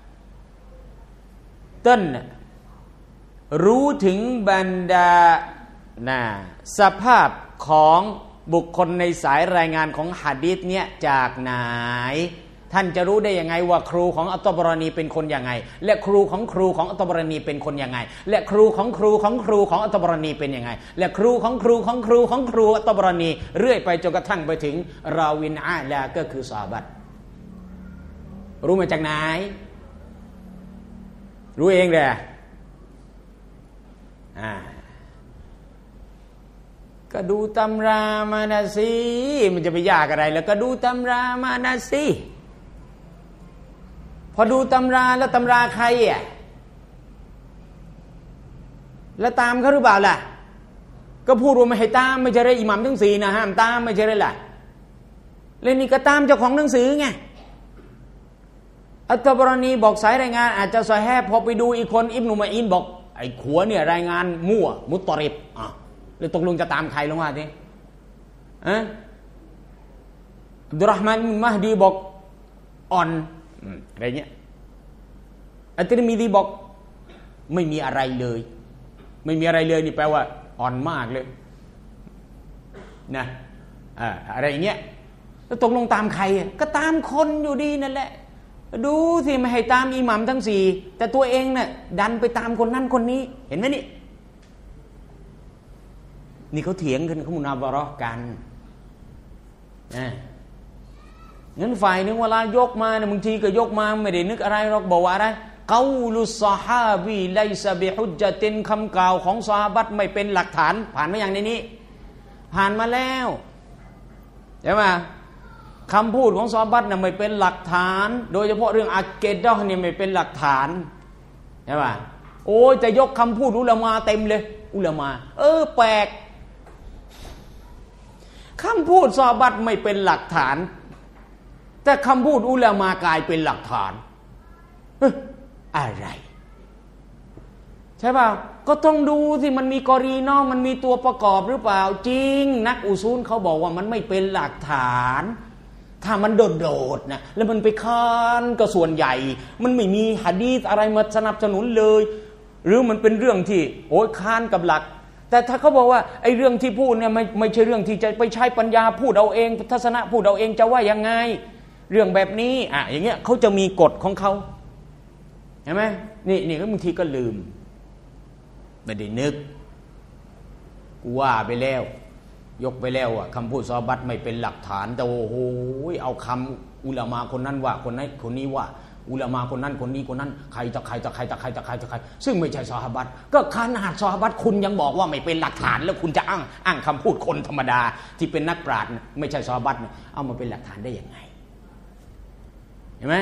ต้นรู้ถึงบรรดานะสภาพของบุคคลในสายรายงานของหะดีษเนี่ยจากไหนท่านจะรู้ได้ยังไงว่าครูของอัตตบรอนีเป็นคนยังไงและครูของครูของอัตตบรอนีเป็นคนยังไงและครูของครูของครูของอัตตบรอนีเป็นยังไงและครูของครูของครูของครูอัตตบรอนีเรื่อยไปจนกระทั่งไปถึงราวินอาลาก็คือซอฮาบะห์รู้มาจากไหนรู้เองแหละอ่าก็ดูตำรามานะสิมันจะไปยากอะไรแล้วก็ดูตำรามานะสิพอดูตำราแล้วตำราใครอ่ะแล้วตามเขาหรือเปล่าล่ะก็พูดว่าไม่ให้ตามไม่ใช่เลยอิหมัมทั้งสี่นะห้ามตามไม่ใช่เลยล่ะเล่นนี่ก็ตามเจ้าของหนังสือไงอัตตบรอนีบอกสายรายงานอาจจะซอฮีฮ์พอไปดูอีกคนอิบนุมะอีนบอกไอ้ขัวเนี่ยรายงานมั่วมุตตริบอ่ะแล้วตกลงจะตามใครลงว่าทีอะอับดุลเราะห์มานอิบนุมะฮดีบอกอ่อนอะไรเงี้ยอัตติรมิซีบอกไม่มีอะไรเลยไม่มีอะไรเลยนี่แปลว่าอ่อนมากเลยนะอ่าอะไรเงี้ยแล้วตกลงตามใครก็ตามคนอยู่ดีนั่นแหละดูสิไม่ให้ตามอิหมัมทั้งสี่แต่ตัวเองน่ะดันไปตามคนนั้นคนนี้เห็นไหมนี่นี่เขาเถียงกันเขามุนาบะเราะห์กันนะงั้นฝ่ายนึงเวลายกมาเนี่ยบางทีก็ยกมาไม่ได้นึกอะไรหรอกบอกว่าอะไรเกาลุสซอฮาบีไลซะบิฮุจญะตินคำกล่าวของซอฮาบะห์ไม่เป็นหลักฐานผ่านมาอย่างในนี้ผ่านมาแล้วใช่ไหมคำพูดของซอฮาบะห์น่ะไม่เป็นหลักฐานโดยเฉพาะเรื่องอะกีดะห์เนี่ยไม่เป็นหลักฐานใช่ไหมโอ้ยจะยกคำพูดอุลามะเต็มเลยอุลามะเออแปลกคำพูดซอฮาบะห์ไม่เป็นหลักฐานแต่คำพูดอุลามะกลายเป็นหลักฐานเฮ้ยอะไรใช่ป่ะก็ต้องดูสิมันมีกอรีนอมันมีตัวประกอบหรือเปล่าจริงนักอุซูลเขาบอกว่ามันไม่เป็นหลักฐานถ้ามันโดดๆนะแล้วมันไปค้านก็ส่วนใหญ่มันไม่มีหะดีษอะไรมาสนับสนุนเลยหรือมันเป็นเรื่องที่โอ้ยค้านกับหลักแต่ถ้าเขาบอกว่าไอ้เรื่องที่พูดเนี่ยไม่ไม่ใช่เรื่องที่จะไปใช้ปัญญาพูดเอาเองทัศนะพูดเอาเองจะว่ายังไงเรื่องแบบนี้อ่ะอย่างเงี้ยเขาจะมีกฎของเขาเห็นไหมนี่นี่ก็บางทีก็ลืมไม่ได้นึกว่าไปแล้วยกไปแล้วอ่ะคำพูดซอฮาบะห์ไม่เป็นหลักฐานแต่โอ้โหเอาคำอุลามะคนนั้นว่าคนนั้นคนนี้ว่าอุลามะคนนั้นคนนี้คนนั้นใครต่อใครต่อใครต่อใครต่อใครต่อใครซึ่งไม่ใช่ซอฮาบะห์ก็ขนาดซอฮาบะห์คุณยังบอกว่าไม่เป็นหลักฐานแล้วคุณจะอ้างอ้างคำพูดคนธรรมดาที่เป็นนักปราชญ์ไม่ใช่ซอฮาบะห์เอามาเป็นหลักฐานได้ยังไงเห็นไหม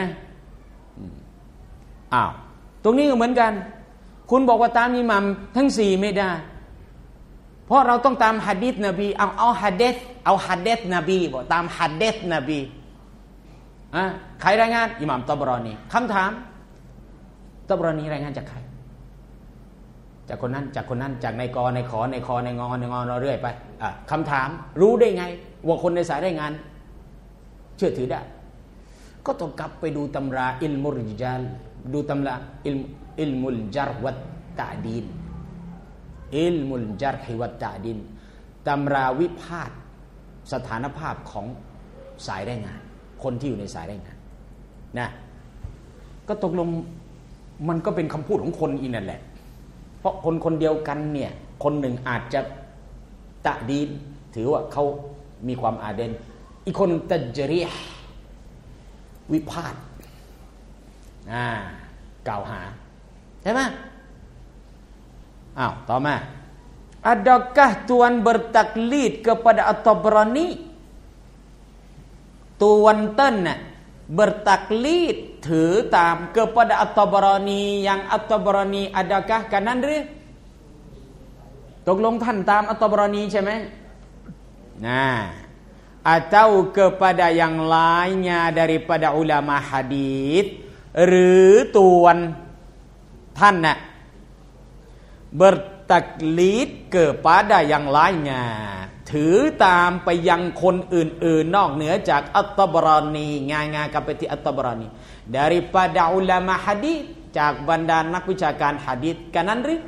อ้าวตรงนี้ก็เหมือนกันคุณบอกว่าตามอิหมัมทั้งสี่ไม่ได้เพราะเราต้องตามหะดีษนบีเอาเอาหะดีษเอาหะดีษนบีบอกตามหะดีษนบีอ่ะใครรายงานอิหม่ามตอบรอนีคำถามตอบรอนีรายงานจากใครจากคนนั้นจากคนนั้นจากในกอในขอในคอในงอในงอเรื่อยไปอ่ะคำถามรู้ได้ไงว่าคนในสายรายงานเชื่อถือได้ก็ต้องกลับไปดูตำราอิลมุริจัลดูตำราอิลอิลมุลจัรวัตตะดีนอิลมุลจัรฮิวัตตะดีนตำราวิพากษ์สถานภาพของสายรายงานคนที่อยู่ในสายรายงานนะก็ตกลงมันก็เป็นคำพูดของคนอีนั่นแหละเพราะคนคนเดียวกันเนี่ยคนหนึ่งอาจจะตะดีนถือว่าเขามีความอาเดนอีกคนตัจรีฮ์วิพากษ์อ่ากล่าวหาใช่ไหมอ้าวต่อมา adakah tuan bertaklid kepada at-Tabrani tuan เติ้ลน่ะ bertaklid ถือตาม kepada at-Tabrani อย่าง at-Tabrani adakah กันนั้นหรือตกลงท่านตาม at-Tabrani ใช่ไหมnah atau kepada yang lainnya daripada ulama hadis หรือตัวนท่านน่ะ bertaklid kepada yang lainnya ถือตามไปยังคนอื่นๆนอกเหนือจากอัตตบรานีง่ายๆกับไปที่อัตตบรานี daripada ulama hadis จากบรรดานักวิชาการหะดีษกันนั้นหรือ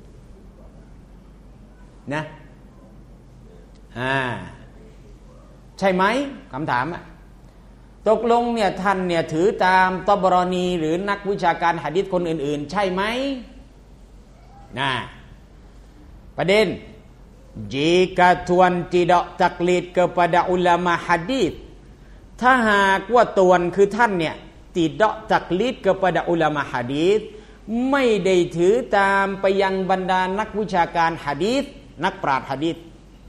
นะอ่าใช่ไหมคำถามอะตกลงเนี่ยท่านเนี่ยถือตามตบรอนีหรือนักวิชาการหะดีษคนอื่นๆใช่ไหมนะประเด็น jika tuan tidak taklid kepada ulama hadis ถ้าหากว่าตวนคือท่านเนี่ย tidak taklid kepada ulama hadis ไม่ได้ถือตามไปยังบรรดานักวิชาการหะดีษนักปราชญ์หะดีษ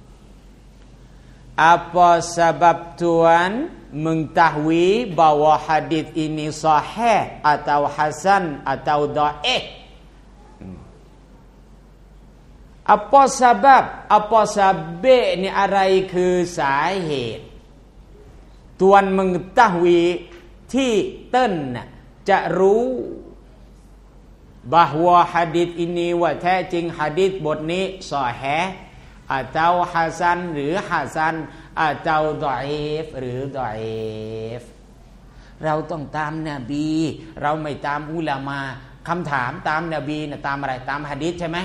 apa sebab tuan mengetahui bahwa hadis ini sahih atau hasan atau dhaif apa sebab apa sebab นี่อะไรคือสาเหตุตวน mengetahui ที่เติ้ลจะรู้ bahwa hadis ini ว่าแท้จริงหะดีษบทนี้ซอฮีฮ์อาตาวฮัสซันหรือฮัสซันอาตาวดออีฟหรือดออีฟเราต้องตามนบีเราไม่ตามอุลามะคำถามตามนบีนะตามอะไรตามหะดีษใช่ไหม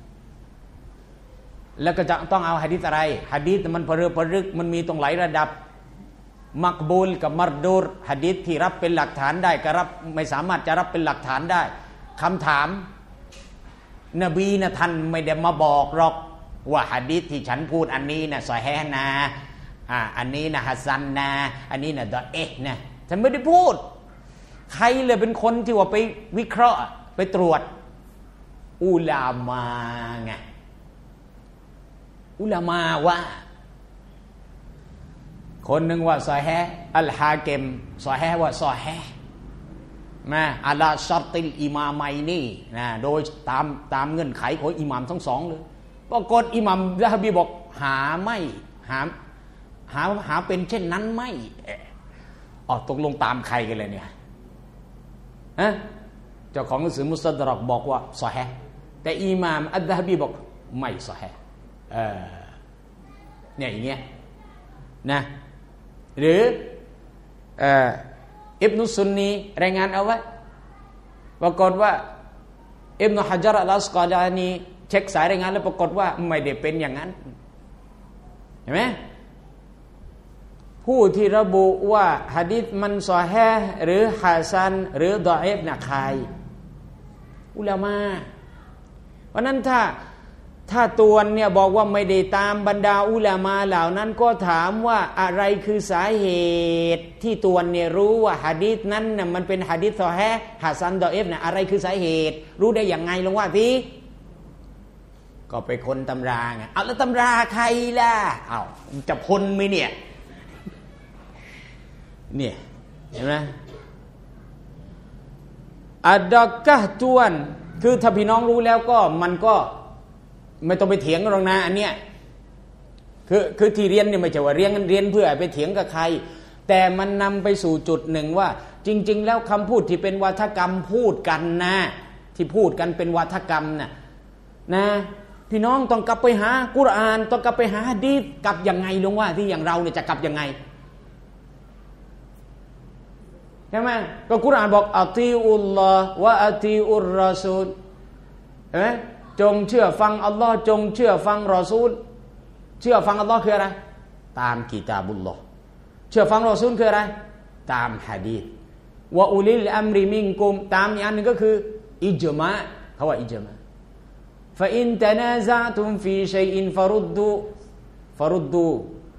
แล้วก็จะต้องเอาหะดีษอะไรหะดีษมันเพเรือเพรึกมันมีตรงหลายระดับมักบูลกับมัรดูรหะดีษที่รับเป็นหลักฐานได้กับรับไม่สามารถจะรับเป็นหลักฐานได้คำถามนบีนะท่านไม่ได้มาบอกหรอกว่าหะดีษที่ฉันพูดอันนี้นะซอฮีฮ์นะอ่าอันนี้นะฮัสซันนะอันนี้นะดออีฟนะท่านไม่ได้พูดใครเลยเป็นคนที่ว่าไปวิเคราะห์ไปตรวจอุลามะไงอุลามะว่าคนหนึ่งว่าซอฮีฮ์อัลฮากิมซอฮีฮ์ว่าซอฮีฮ์นะอะลาชัรติลอิมามัยนีนะโดยตามตามเงื่อนไขของอิหม่ามทั้งสองเลยปรากฏอิหม่ามซะฮาบีบอกหาไม่หาหาหาเป็นเช่นนั้นไม่ออกตกลงตามใครกันเลยเนี่ยฮะเจ้าของหนังสือมุสตัดรักบอกว่าซอฮีฮ์แต่อิหม่ามอัซซะฮาบีบอกไม่ซอฮีฮ์เออเนี่ยอย่างเงี้ยนะหรือเอ่ออิบนุซุนนีรายงานเอาไว้ปรากฏว่าอิบนุฮะญัรอัลอัสกอลานีเช็คสายรายงานแล้วปรากฏว่าไม่ได้เป็นอย่างนั้นเห็นไหมผู้ที่ระบุว่าหะดีษมันซอฮีฮ์หรือฮะซันหรือดออีฟน่ะใครอุลามะเพราะนั้นถ้าถ้าตวนเนี่ยบอกว่าไม่ได้ตามบรรดาอุลามาเหล่านั้นก็ถามว่าอะไรคือสาเหตุที่ตวนเนี่ยรู้ว่าหะดีษนั้นน่ะมันเป็นหะดีษซอฮีฮ์หะซันดออีฟเนี่ยอะไรคือสาเหตุรู้ได้อย่างไงลองว่าสิก็ไปค้นตำราไงเอาแล้วตำราใครล่ะเอาจะพ้นไหมเนี่ยเนี่ยเห็นไหมอัดดักกะตวนคือถ้าพี่น้องรู้แล้วก็มันก็ไม่ต้องไปเถียงกันหรอกนะอันเนี้ยคือคือที่เรียนเนี่ยไม่ใช่ว่าเรียนเรียนเพื่อไปเถียงกับใครแต่มันนำไปสู่จุดหนึ่งว่าจริงๆแล้วคำพูดที่เป็นวาทกรรมพูดกันนะที่พูดกันเป็นวาทกรรมน่ะนะพี่น้องต้องกลับไปหากุรอานต้องกลับไปหาหะดีษกลับยังไงลงว่าที่อย่างเราเนี่ยจะกลับยังไงใช่ไหมก็กุรอานบอกอัตีอุลลอฮ์วะอัตีอุรรอซูลเห็นไหมจงเชื่อฟังอัลลอฮ์จงเชื่อฟังรอซูลเชื่อฟังอัลลอฮ์คืออะไรตามกิตาบุลลอฮ์เชื่อฟังรอซูลคืออะไรตามหะดีษวะอุลิลอัมริมิงกุมตามอีกอันนึงก็คืออิจมะเขาว่าอิจมะฟะอินตะนาซะตุมฟีชัยอินฟะรุดดูฟะรุดดู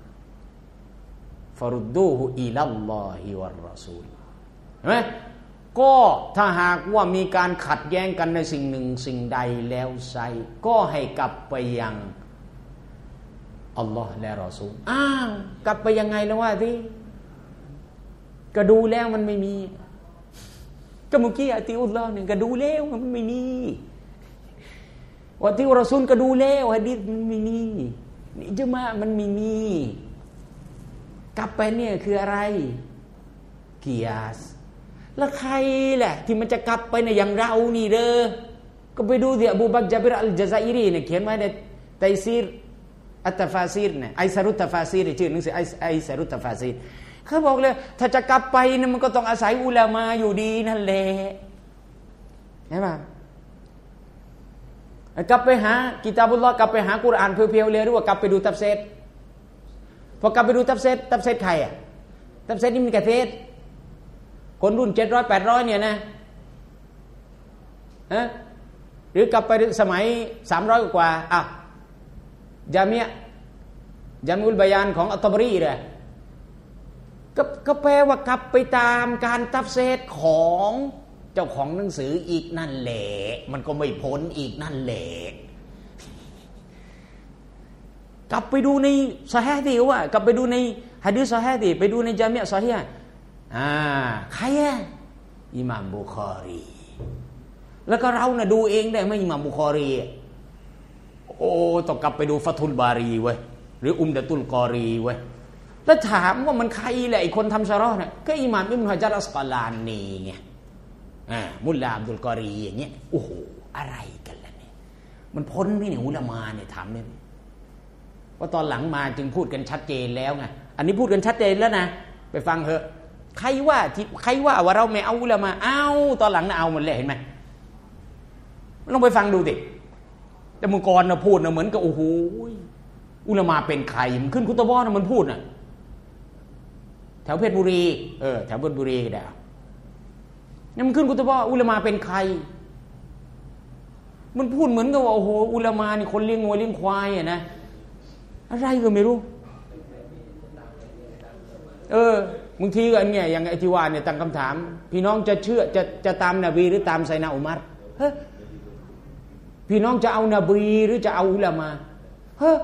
ฟะรุดดูฮุอิลัลลอฮิวัรรอซูลเห็นไหมก็ถ้าหากว่ามีการขัดแย้งกันในสิ่งหนึ่งสิ่งใดแล้วไซก็ให้กลับไปยังอัลลอฮ์และรอซูลอ้าวกลับไปยังไงแล้วว่าที่ก็ดูแล้วมันไม่มีก็เมื่อกี้อะติอุลลอฮ์เนี่ยก็ดูแล้วมันไม่มีว่าที่รอซูลก็ดูแล้วหะดีษมันไม่มีนี่จะมามันไม่มีกลับไปเนี่ยคืออะไรกิยาสแล้วใครแหละที่มันจะกลับไปในอย่างเรานี่เด้อก็ไปดูสิอบูบักร ญาบิร อัล ญะซาอิรีเนี่ยเขียนไว้ในไตซีรอัตตะฟาซีรเนี่ยไอซารุตตะฟาซีรชื่อหนังสือไอไอซารุตตะฟาซีรเขาบอกเลยถ้าจะกลับไปเนี่ยมันก็ต้องอาศัยอุลามาอยู่ดีนั่นแหละใช่ป่ะกลับไปหากิตาบุลลอฮ์กลับไปหากุรอานเพียวๆเลยหรือว่ากลับไปดูตัฟซีรพอกลับไปดูตัฟซีรตัฟซีรใครอ่ะตัฟซีรนี่มีกะเทศคนรุ่นเจ็ดร้อยแปดร้อยเนี่ยนะฮะหรือกลับไปสมัยสามร้อยกว่าอ่ะญามิอะญามิอุลบายานของอัตตบรีเลยก็ก็แปลว่ากลับไปตามการตัฟซีรของเจ้าของหนังสืออีกนั่นแหละมันก็ไม่พ้นอีกนั่นแหละกลับไปดูในซอฮีฮ์ดิว่ากลับไปดูในหะดีษซอฮีฮ์ดิไปดูในญามิอะซอฮีฮ์อ่าใครอ่ะอิหม่ามบุคอรีแล้วก็เราน่ะดูเองได้ไหมอิหม่ามบุคอรีโอ้ต้องกลับไปดูฟัตุลบารีเว้ยหรืออุมดะตุลกอรีเว้ยแล้วถามว่ามันใครแหละไอ้คนทำชะเราะห์น่ะก็อิหม่ามอิบนุฮะญัรอัสกอลานีไงอ่ามุลลาอับดุลกอรีอย่างเงี้ยโอ้โหอะไรกันล่ะเนี่ยมันพ้นไหมเนี่ยอุลามะเนี่ยถามเนี่ยว่าตอนหลังมาจึงพูดกันชัดเจนแล้วไงอันนี้พูดกันชัดเจนแล้วนะไปฟังเถอะใครว่าที่ใครว่าว่าเราไม่เอาอุลามะเอาตอนหลังน่ะเอาหมดเลยเห็นไหมลองไปฟังดูดิแต่เมื่อก่อนน่ะพูดน่ะเหมือนกับโอ้โหอุลามะเป็นใครมันขึ้นคุตบะน่ะมันพูดน่ะแถวเพชรบุรีเออแถวเพชรบุรีก็ได้นี่มันขึ้นคุตบะอุลามะเป็นใครมันพูดเหมือนกับว่าโอ้โหอุลามะนี่คนเลี้ยงงัวเลี้ยงควายอ่ะนะอะไรก็ไม่รู้เออบางทีก็อันเนี้ยอย่างไอทิวาเนี่ยตั้งคำถามพี่น้องจะเชื่อจะจะตามนบีหรือตามไซนาอุมัรเฮ้ยพี่น้องจะเอานบีหรือจะเอาอุลามะเฮ้ย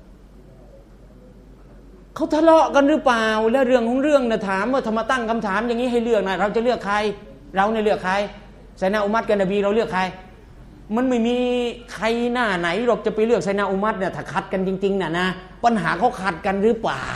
เขาทะเลาะกันหรือเปล่าแล้วเรื่องของเรื่องนะถามว่าทำไมตั้งคำถามอย่างนี้ให้เลือกนะเราจะเลือกใครเราเนี่ยเลือกใครไซนาอุมัรกับนบีเราเลือกใครมันไม่มีใครหน้าไหนหรอกจะไปเลือกไซนาอุมัรเนี่ยถ้าขัดกันจริงๆน่ะนะปัญหาเขาขัดกันหรือเปล่า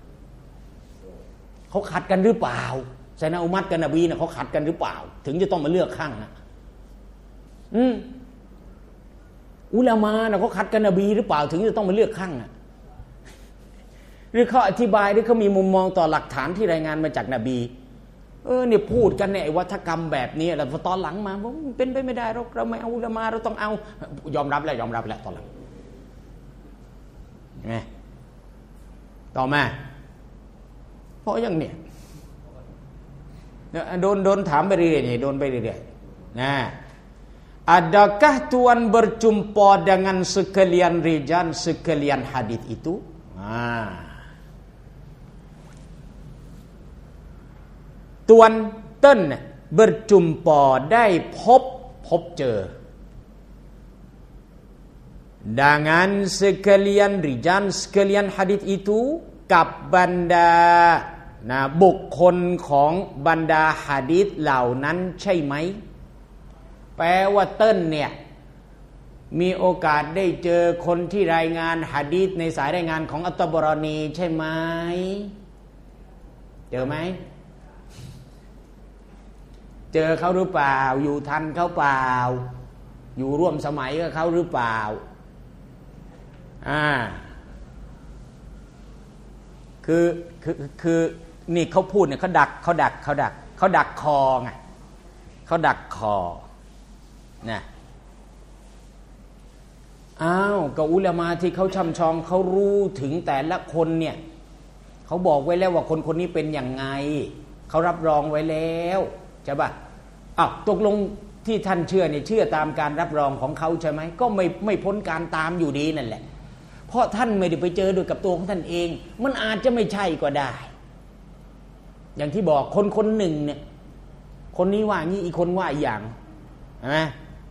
เขาขัดกันหรือเปล่าไซนาอุมัรกับนบีเนี่ยเขาขัดกันหรือเปล่าถึงจะต้องมาเลือกข้างนะอืมอุลามะนะเขาขัดกันนบีหรือเปล่าถึงจะต้องมาเลือกข้างนะหรือเขาอธิบายหรือเขามีมุมมองต่อหลักฐานที่รายงานมาจากนบีเออเนี่ยพูดกันในวัฒกรรมแบบนี้แล้วพอตอนหลังมาว่าเป็นไปไม่ได้เราเราไม่เอาอุลามะเราต้องเอายอมรับแล้วยอมรับแล้วตอนหลังไงต่อมาเพราะอย่างเนี้ยโดนโดนถามไปเรื่อยๆโดนไปเรื่อยๆนะ adakah tuan berjumpa dengan sekalian rijal sekalian hadis itu? Ah. Tuan เติ้ลberjumpa ได้พบพบเจอ dengan sekalian rijal sekalian hadis itu กับบรรดานะบุคคลของบรรดาหะดีษเหล่านั้นใช่ไหมแปลว่าเติ้ลเนี่ยมีโอกาสได้เจอคนที่รายงานหะดีษในสายรายงานของอัตตบรอนีใช่ไหมเจอไหมเจอเขาหรือเปล่าอยู่ทันเขาเปล่าอยู่ร่วมสมัยกับเขาหรือเปล่าอ่าคือคือคือนี่เขาพูดเนี่ยเขาดักเขาดักเขาดักเขาดักคอไงเขาดักคอนะอ้าวก็อุลามะที่เขาช่ำชองเขารู้ถึงแต่ละคนเนี่ยเขาบอกไว้แล้วว่าคนคนนี้เป็นอย่างไงเขารับรองไว้แล้วใช่ป่ะอ้าวตกลงที่ท่านเชื่อเนี่ยเชื่อตามการรับรองของเขาใช่ไหมก็ไม่ไม่พ้นการตามอยู่ดีนั่นแหละเพราะท่านไม่ได้ไปเจอด้วยกับตัวของท่านเองมันอาจจะไม่ใช่ก็ได้อย่างที่บอกคนคนหนึ่งเนี่ยคนนี้ว่างี้อีกคนว่าอีกอย่างใช่ไหม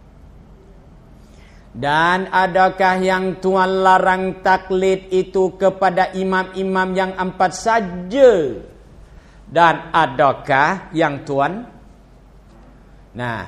dan adakah yang tuan larang taklid itu kepada imam-imam yang empat saja dan adakah yang tuan nah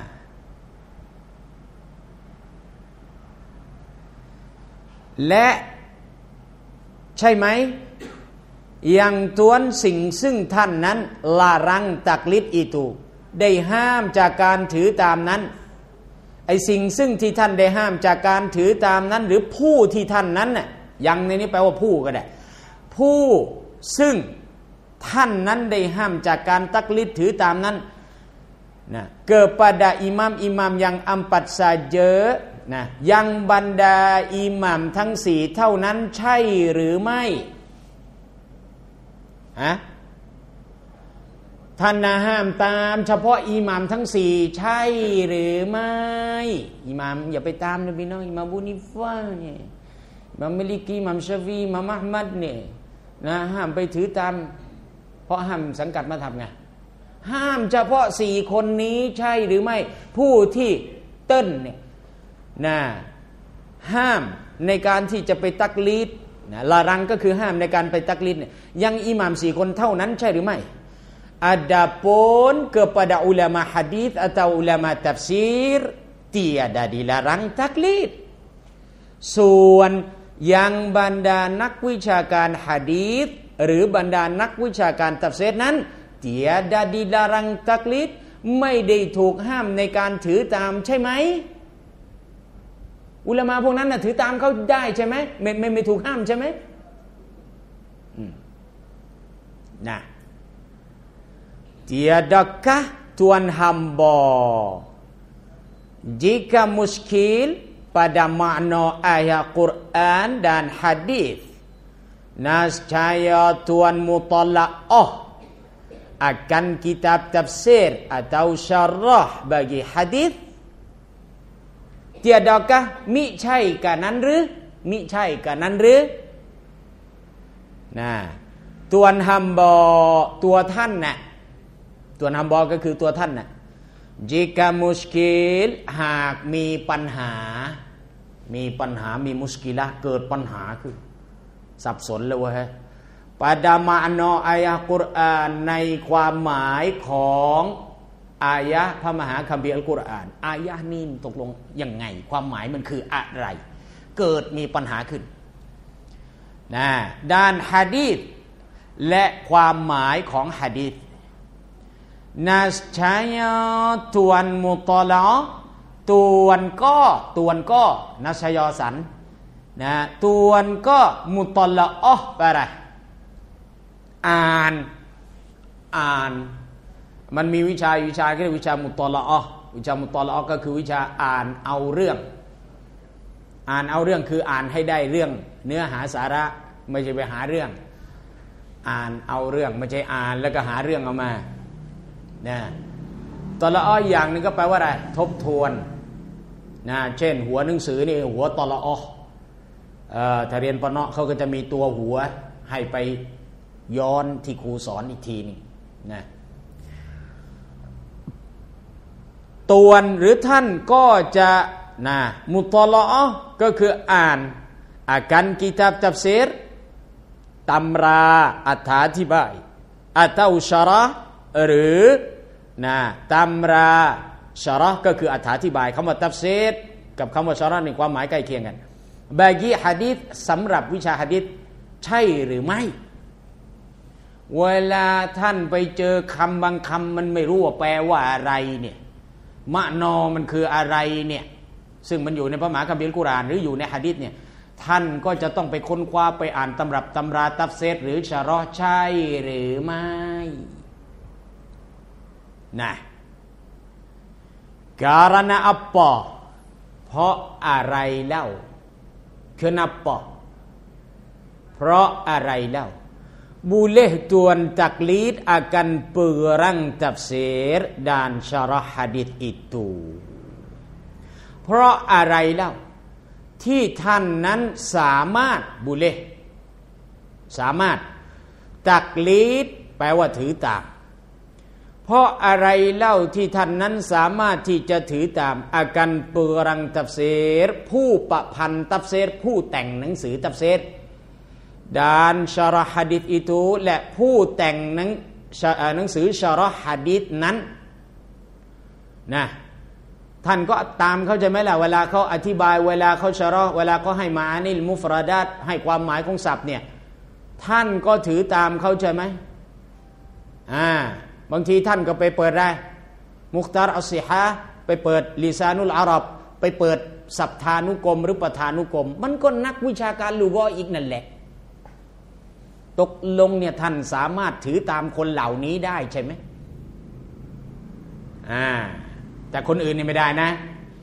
และใช่ไหมอย่างตวนสิ่งซึ่งท่านนั้นลารังตักลิดอีตูได้ห้ามจากการถือตามนั้นไอสิ่งซึ่งที่ท่านได้ห้ามจากการถือตามนั้นหรือผู้ที่ท่านนั้นน่ะยังในนี้แปลว่าผู้ก็ได้ผู้ซึ่งท่านนั้นได้ห้ามจากการตักลิดถือตามนั้นนะ kepada imam-imam yang empat sajaนะยังบรรดาอิหมัมทั้งสี่เท่านั้นใช่หรือไม่ฮะท่านนะห้ามตามเฉพาะอิหมัมทั้งสี่ใช่หรือไม่อิหมัมอย่าไปตามนะพี่น้องอิหมัมบูนิฟะเนี่ยอิหมัมมัลิกีอิหมัมชาฟีอิหมัมอะห์มัดเนี่ยนะห้ามไปถือตามเพราะห้ามสังกัดมัธยับไงห้ามเฉพาะสี่คนนี้ใช่หรือไม่ผู้ที่เติ้ลเนี่ยนะห้ามในการที่จะไปตักลีดนะลารังก็คือห้ามในการไปตักลีดเนี่ยยังอิหม่ามสี่คนเท่านั้นใช่หรือไม่ Adapun kepada ulama hadis atau ulama tafsir tiada dilarang taklid ส่วนยังบรรดานักวิชาการหะดีษหรือบรรดานักวิชาการตัฟซีรนั้น tiada dilarang taklid ไม่ได้ถูกห้ามในการถือตามใช่ไหมอุลามะพวกนั้นน่ะถือตามเขาได้ใช่ไหมไม่ไม่ไม่ถูกห้ามใช่ไหมนะ tiadakah tuan hamba jika muskil pada makna ayat Quran dan hadis nescaya tuan mutalaah akan kitab tafsir atau syarah bagi hadis tiadakah มิใช่กะนั้นหรือมิใช่กะนั้นหรือนะตัวฮัมบอตัวท่านน่ะตัวฮัมบอก็คือตัวท่านน่ะ jika muskil หากมีปัญหามีปัญหามีมุสกิละเกิดปัญหาคือสับสนเลยเว้ย pada makna ayat Quran ในความหมายของอายะห์พระมหาคัมภีร์อัลกุรอานอายะห์นี้ตกลงยังไงความหมายมันคืออะไรเกิดมีปัญหาขึ้นนะด้านหะดีษและความหมายของหะดีษนัสชัยตวนมุตอลาตวนก็ตวนก็นัสยอสันนะตวนก็มุตอลาอ๋อแปลอะไรอ่านอ่านมันมีวิชาวิชาที่เรียกวิชามุตอละอ์วิชามุตอละอ์ก็คือวิชาอ่านเอาเรื่องอ่านเอาเรื่องคืออ่านให้ได้เรื่องเนื้อหาสาระไม่ใช่ไปหาเรื่องอ่านเอาเรื่องไม่ใช่อ่านแล้วก็หาเรื่องเอามานะตอละอ์อย่างนึงก็แปลว่าอะไรทบทวนนะเช่นหัวหนังสือนี่หัวตอละอเอ่อถ้าเรียนปนอเขาก็จะมีตัวหัวให้ไปย้อนที่ครูสอนอีกทีนึงนะตวนหรือท่านก็จะนะมุตอละอก็คืออ่านอาการกิตาบตัฟซีรตำราอธิบายอัตอุชาระหรือนะตำราชาระก็คืออธิบายคำว่าตัฟซีรกับคำว่าชาระในความหมายใกล้เคียงกันบางทีหะดีษสำหรับวิชาหะดีษใช่หรือไม่เวลาท่านไปเจอคำบางคำมันไม่รู้ว่าแปลว่าอะไรเนี่ยมะนอมันคืออะไรเนี่ยซึ่งมันอยู่ในพระมหาคัมภีร์กุรอานหรืออยู่ในหะดีษเนี่ยท่านก็จะต้องไปค้นคว้าไปอ่านตำรับตำราตัฟซีรหรือชะเราะห์ใช่หรือไม่นะการณะอัปปะเพราะอะไรเล่าkenapaเพราะอะไรเล่าboleh tuan taklid akan perang tafsir dan syarah hadis itu เพราะอะไรเล่าที่ท่านนั้นสามารถบุเลสามารถตักลีดแปลว่าถือตามเพราะอะไรเล่าที่ท่านนั้นสามารถที่จะถือตามอาการเปรังตัฟซีรผู้ประพันธ์ตัฟซีรผู้แต่งหนังสือตัฟซีรดานชะเราะห์หะดีษอิตูและผู้แต่งหนังหนังสือชะเราะห์หะดีษนั้นนะท่านก็ตามเข้าใจไหมล่ะเวลาเขาอธิบายเวลาเขาชะเราะห์เวลาเขาให้มาอานิลมุฟรดัตให้ความหมายของศัพท์เนี่ยท่านก็ถือตามเข้าใจไหมอ่าบางทีท่านก็ไปเปิดได้มุคตารอัสซิฮะไปเปิดลิซานุลอาหรับไปเปิดสัพทานุกรมหรือประธานุกรมมันก็นักวิชาการลูกออีกนั่นแหละตกลงเนี่ยท่านสามารถถือตามคนเหล่านี้ได้ใช่ไหมอ่าแต่คนอื่นนี่ไม่ได้นะ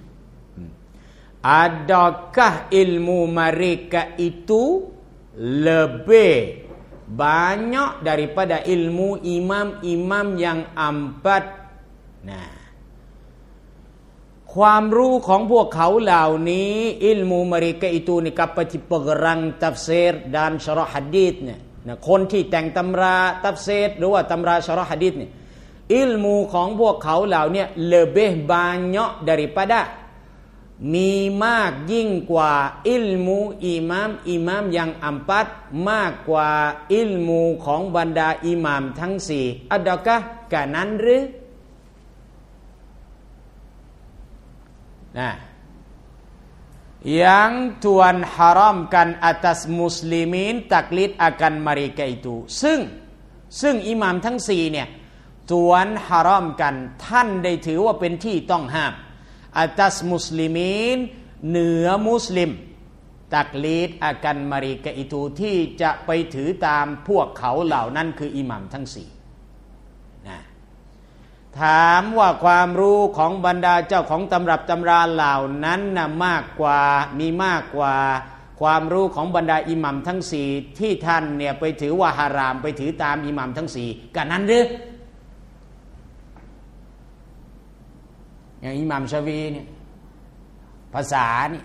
Adakah ilmu mereka itu lebih banyak daripada ilmu imam-imam yang empat นะความรู้ของพวกเขาเหล่านี้อิลมูมริกะอิตูนี่กับปฏิปรังตัฟซีรดานชะเราะห์หะดีษเนี่ยนะคนที่แต่งตำราตัฟซีรหรือว่าตำราชะเราะห์หะดีษเนี่ยอิลมูของพวกเขาเหล่านี้ lebih banyak daripada มีมากยิ่งกว่าอิลมูอิมามอิมามyang empatมากกว่าอิลมูของบรรดาอิหม่ามทั้งสี่อัดกะกะนั้นหรือนะ yang Tuhan haramkan atas muslimin taklid akan mereka itu ซึ่งซึ่งอิหม่ามทั้งสี่เนี่ยTuhan haramkan ท่านได้ถือว่าเป็นที่ต้องห้ามatas muslimin เหนือมุสลิมตักลีดอากันมาริกะอิตูที่จะไปถือตามพวกเขาเหล่านั้นคืออิหม่ามทั้งสี่นะถามว่าความรู้ของบรรดาเจ้าของตำรับตำราเหล่านั้นนะมากกว่ามีมากกว่าความรู้ของบรรดาอิหม่ามทั้งสี่ที่ท่านเนี่ยไปถือว่าฮารามไปถือตามอิหม่ามทั้งสี่กันนั้นหรืออย่างอิหม่ามชาฟีเนี่ยภาษาเนี่ย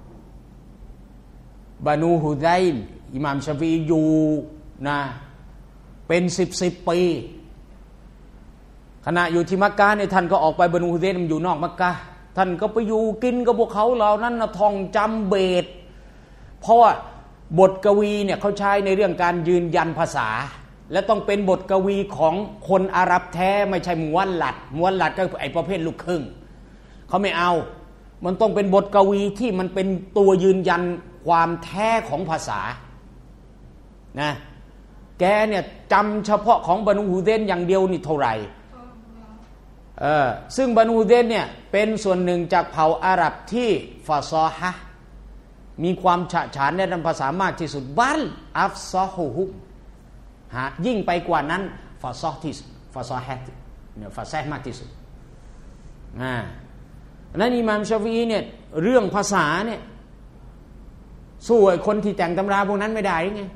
บานูฮุไซลอิหม่ามชาฟีอยู่นะเป็นสิบสิบปีขณะอยู่ที่มักกะเนี่ยท่านก็ออกไปบานูฮุไซลมันอยู่นอกมักกะท่านก็ไปอยู่กินกับพวกเขาเหล่านั้นนะท่องจำเบสเพราะว่าบทกวีเนี่ยเขาใช้ในเรื่องการยืนยันภาษาและต้องเป็นบทกวีของคนอาหรับแท้ไม่ใช่มวลหลัดมวลหลัดก็ไอ้ประเภทลูกครึ่งเขาไม่เอามันต้องเป็นบทกวีที่มันเป็นตัวยืนยันความแท้ของภาษานะแกเนี่ยจำเฉพาะของบานูฮุเซนอย่างเดียวนี่เท่าไหร่เออซึ่งบานูฮุเซนเนี่ยเป็นส่วนหนึ่งจากเผ่าอาหรับที่ฟาซอฮะมีความฉะฉานในด้านภาษามากที่สุดบัลอัฟซอฮุฮุฮะยิ่งไปกว่านั้นฟาซอฮที่ฟาซอฮะเนี่ยฟาซอฮมากที่สุดอ่านั้นอิหม่ามชาฟีอีเนี่ยเรื่องภาษาเนี่ยสู้ไอ้คนที่แต่งตำราพวกนั้นไม่ได้ไง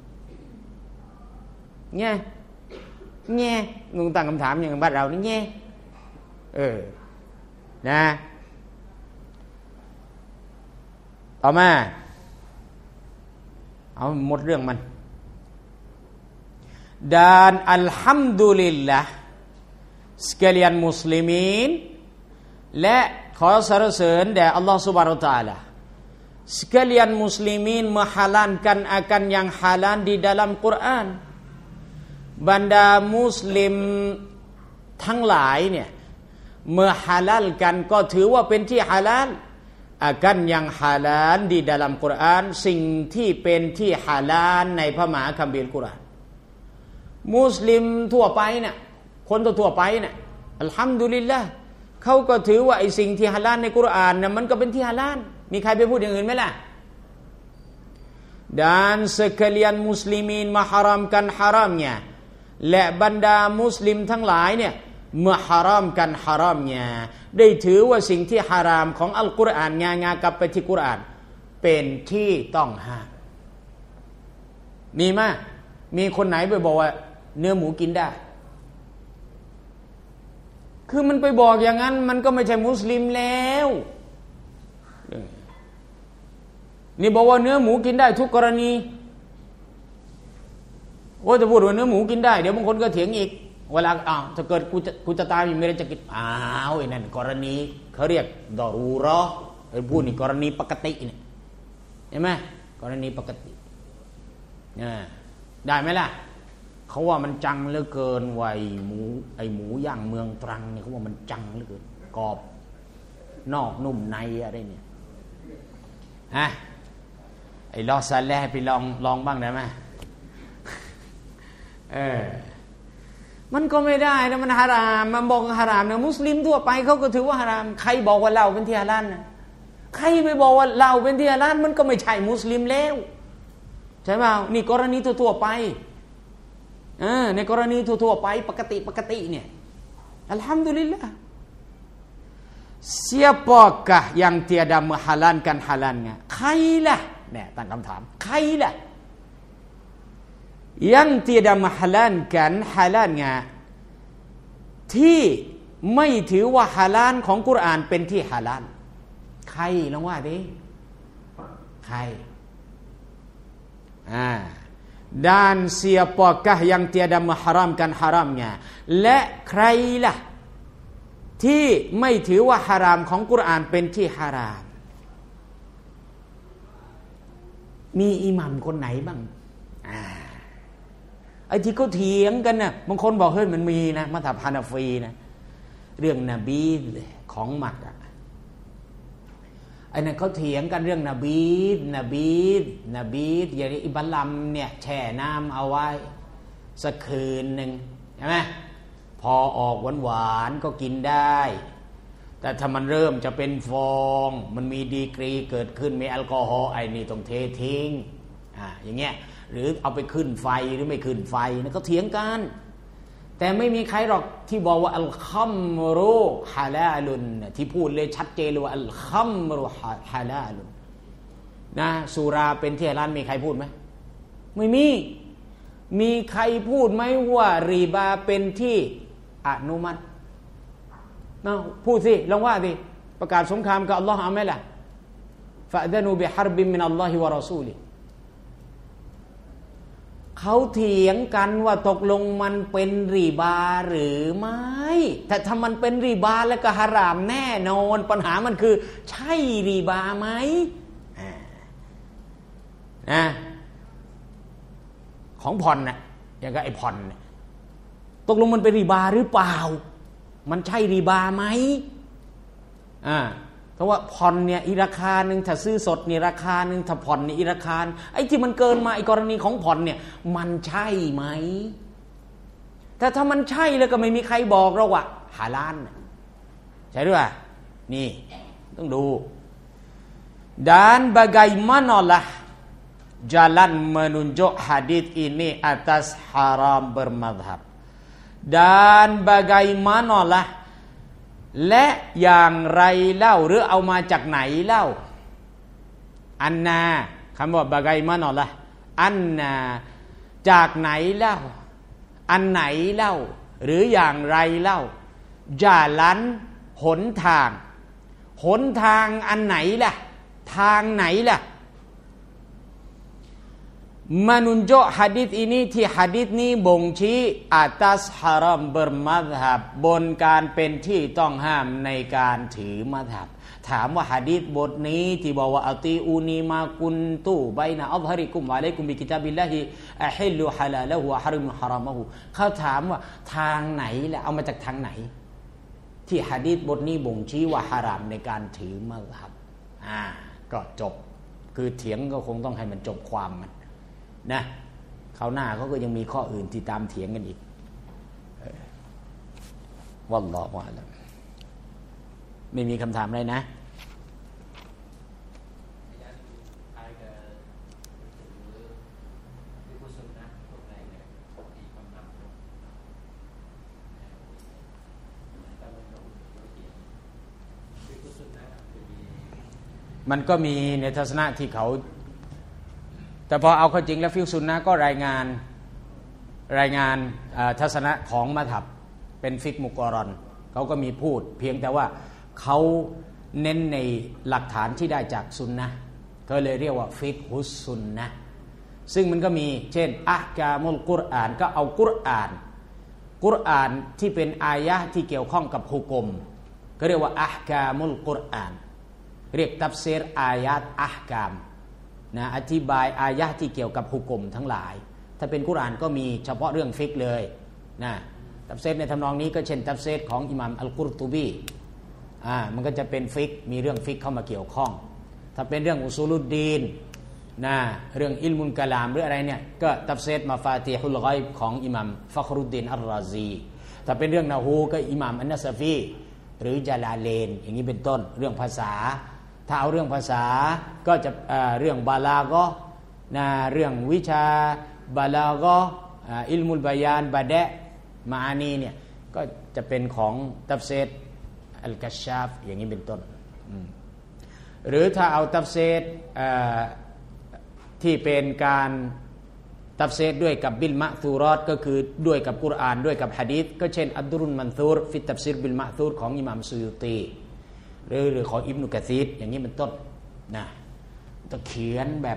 เงี้ยเงี้ยงงตั้งคำถามอย่างบ้านเรานี่เงี้ยเออนะต่อมาเอาหมดเรื่องมันdan alhamdulillah sekalian muslimin และขอสรรเสริญแด่อัลลอฮฺซุบฮานะฮูวะตะอาลา sekalian muslimin menghalalkan akan yang halal di dalam Quran บรรดามุสลิมทั้งหลายเนี่ยเมื่อฮาลาลกันก็ถือว่าเป็นที่ฮาลาลakan yang halal di dalam Quran สิ่งที่เป็นที่ฮาลาลในพระมหาคัมภีร์กุรอานมุสลิมทั่วไปเนี่ยคนทั่วไปเนี่ยอัลฮัมดุลิลละห์เขาก็ถือว่าไอ้สิ่งที่ฮาลาลในกุรอานน่ะมันก็เป็นที่ฮาลาลมีใครไปพูดอย่างอื่นไหมล่ะ dan sekalian muslimin mengharamkan haramnya และบรรดามุสลิมทั้งหลายเนี่ยเมื่อฮารามกันฮารามเนี่ยได้ถือว่าสิ่งที่ฮารามของอัลกุรอานงางากลับไปที่กุรอานเป็นที่ต้องห้ามมีมั้ยมีคนไหนไปบอกว่าเนื้อหมูกินได้คือมันไปบอกอย่างนั้นมันก็ไม่ใช่มุสลิมแล้วนี่บอกว่าเนื้อหมูกินได้ทุกกรณีโอ้จะพูดว่าเนื้อหมูกินได้เดี๋ยวบางคนก็เถียงอีกเวลาอ้าวถ้าเกิดกูจะกูจะตายไม่ได้จะกินอ้าวไอ้นั่นกรณีเขาเรียกดอรูเราะห์ไอ้พูดนี่กรณีปกติเนี่ยเห็นไหมกรณีปกติเนี่ยได้ไหมล่ะเขาว่ามันจังเหลือเกินไว้หมูไอ้หมูย่างเมืองตรังเนี่ยเขาว่ามันจังเหลือเกินกรอบนอกนุ่มในอะไรเนี่ยฮะไอ้ลอซาแลไปลองลองบ้างได้ไหมเออมันก็ไม่ได้นะมันฮารามมันบอกฮารามเนี่ยมุสลิมทั่วไปเขาก็ถือว่าฮารามใครบอกว่าเหล้าเป็นที่ฮาลาลนะใครไปบอกว่าเหล้าเป็นที่ฮาลาลมันก็ไม่ใช่มุสลิมแล้วใช่ไหมนี่กรณีทั่วๆไปเออในกรณีทั่วๆไปปกติปกติเนี่ยอัลฮัมดุลิลละห์ siapakah yang tiada menghalalkan halalnya ใครล่ะเนี่ยตั้งคำถามใครล่ะyang tidak menghalalkan halalnya ที่ไม่ถือว่าฮาลาลของกุรอานเป็นที่ฮาลาลใครลองว่าดิใครอ่า dan siapakah yang tiada mengharamkan haramnya และใครล่ะที่ไม่ถือว่าฮารามของกุรอานเป็นที่ฮารามมีอิหมัมคนไหนบ้างอ่าไอ้ที่เขาเถียงกันน่ะบางคนบอกเฮ้ยมันมีนะมัธยมฮานาฟีนะเรื่องนบีของหมัดอ่ะไอ้นั่นเขาเถียงกันเรื่องนบีนบีนบีอย่างนี้อิบัลลัมเนี่ยแช่น้ำเอาไว้สักคืนหนึ่งใช่ไหมพอออกหวานๆก็กินได้แต่ถ้ามันเริ่มจะเป็นฟองมันมีดีกรีเกิดขึ้นมีแอลกอฮอล์ไอ้นี่ต้องเททิ้งอ่าอย่างเงี้ยหรือเอาไปขึ้นไฟหรือไม่ขึ้นไฟนั่นก็เถียงกันแต่ไม่มีใครหรอกที่บอกว่าอัลคัมรุฮาลาลุนที่พูดเลยชัดเจนเลยว่าอัลคัมรุฮาลาลุนนะสุราเป็นที่ฮาลาลมีใครพูดไหมไม่มีมีใครพูดไหมว่าริบาเป็นที่อนุมัตินะพูดสิลองว่าสิประกาศสงครามกับอัลลอฮ์เอาไหมล่ะฟะดะนูบิฮารบินมินัลลอฮิวะรอซูลิเขาเถียงกันว่าตกลงมันเป็นริบาหรือไม่แต่ถ้ามันเป็นริบาแล้วก็ฮารามแน่นอนปัญหามันคือใช่ริบาไหมนะของผ่อนน่ะอย่างกับไอ้ผ่อนเนี่ยตกลงมันเป็นริบาหรือเปล่ามันใช่ริบาไหมอ่าเพราะว่าผ่อนเนี่ยอีราคาหนึ่งถ้าซื้อสดเนี่ยราคาหนึ่งถ้าผ่อนเนี่ยอีราคาไอ้ที่มันเกินมาไอ้กรณีของผ่อนเนี่ยมันใช่ไหมแต่ถ้ามันใช่แล้วก็ไม่มีใครบอกเราว่าฮาลาลใช่หรือเปล่านี่ต้องดู dan bagaimanalah jalan menunjuk hadis ini atas haram bermadhab dan bagaimanalah และอย่างไรเล่าหรือเอามาจากไหนเล่าอันนาคำว่าบากายมานอละอันนาจากไหนเล่าอันไหนเล่าหรืออย่างไรเล่าจาลันหนทางหนทางอันไหนล่ะทางไหนล่ะmenunjuk hadis ini ที่หะดีษนี้บ่งชี้ atas haram bermadhab บนการเป็นที่ต้องห้ามในการถือมัธฮับถามว่าหะดีษบทนี้ที่บอกว่าอัติอูนีมากุนตุบัยนะอัซฮริกุมวะอะลัยกุมบิกิตาบิลลาฮิอะฮิลลุฮะลาละฮุวะฮะริมุฮะรามะฮุเขาถามว่าทางไหนล่ะเอามาจากทางไหนที่หะดีษบทนี้บ่งชี้ว่าหะรามในการถือมัธฮับอ่าก็จบคือเถียงก็คงต้องให้มันจบความมันนะคราวหน้าเขาก็ยังมีข้ออื่นที่ตามเถียงกันอีกวัลลอฮุอะลัมไม่มีคำถามอะไรนะมันก็มีในทัศนะที่เขาแต่พอเอาเข้าจริงแล้วฟิกซุนนะห์ก็รายงานรายงานทัศนะของมัธฮับเป็นฟิกมุกอรอนเขาก็มีพูดเพียงแต่ว่าเขาเน้นในหลักฐานที่ได้จากซุนนะห์ก็เลยเรียกว่าฟิกฮุสซุนนะห์ซึ่งมันก็มีเช่นอะห์กามุลกุรอานก็เอากุรอานกุรอานที่เป็นอายะห์ที่เกี่ยวข้องกับฮุกมก็เรียกว่าอะห์กามุลกุรอานเรียกตัฟซีรอายะห์อะห์กามนะอธิบายอายะห์ที่เกี่ยวกับฮุกมทั้งหลายถ้าเป็นกุรอานก็มีเฉพาะเรื่องฟิกเลยนะตัฟซีรในทำนองนี้ก็เช่นตัฟซีรของอิหม่ามอัลกุรตุบีอ่ามันก็จะเป็นฟิกมีเรื่องฟิกเข้ามาเกี่ยวข้องถ้าเป็นเรื่องอุซูลุดดีนนะเรื่องอิลมุลกะลามหรืออะไรเนี่ยก็ตัฟซีรมาฟาติฮุลฆอยบของอิหม่ามฟัครุดดีนอัรรอซีถ้าเป็นเรื่องนะฮูก็อิหม่ามอันนัสฟีหรือญะลาเลนอย่างนี้เป็นต้นเรื่องภาษาถ้าเอาเรื่องภาษาก็จะ เ, เรื่องบาลาก็นะเรื่องวิชาบาลาก็อิลมุลบายานบาดะมาอานีเนี่ยก็จะเป็นของตัฟซีรอัลกัชชาฟอย่างนี้เป็นต้นหรือถ้าเอาตัฟซีรที่เป็นการตัฟซีรด้วยกับบิลมะซูรอตก็คือด้วยกับกุรอานด้วยกับหะดีษก็เช่นอัดดุรุนมันซูรฟิตัฟซีรบิลมะซูรของอิหม่ามซุยูตีหรือหรือของอิบนุกะซีรอย่างนี้เป็นต้นนะต้องเขียนแบบ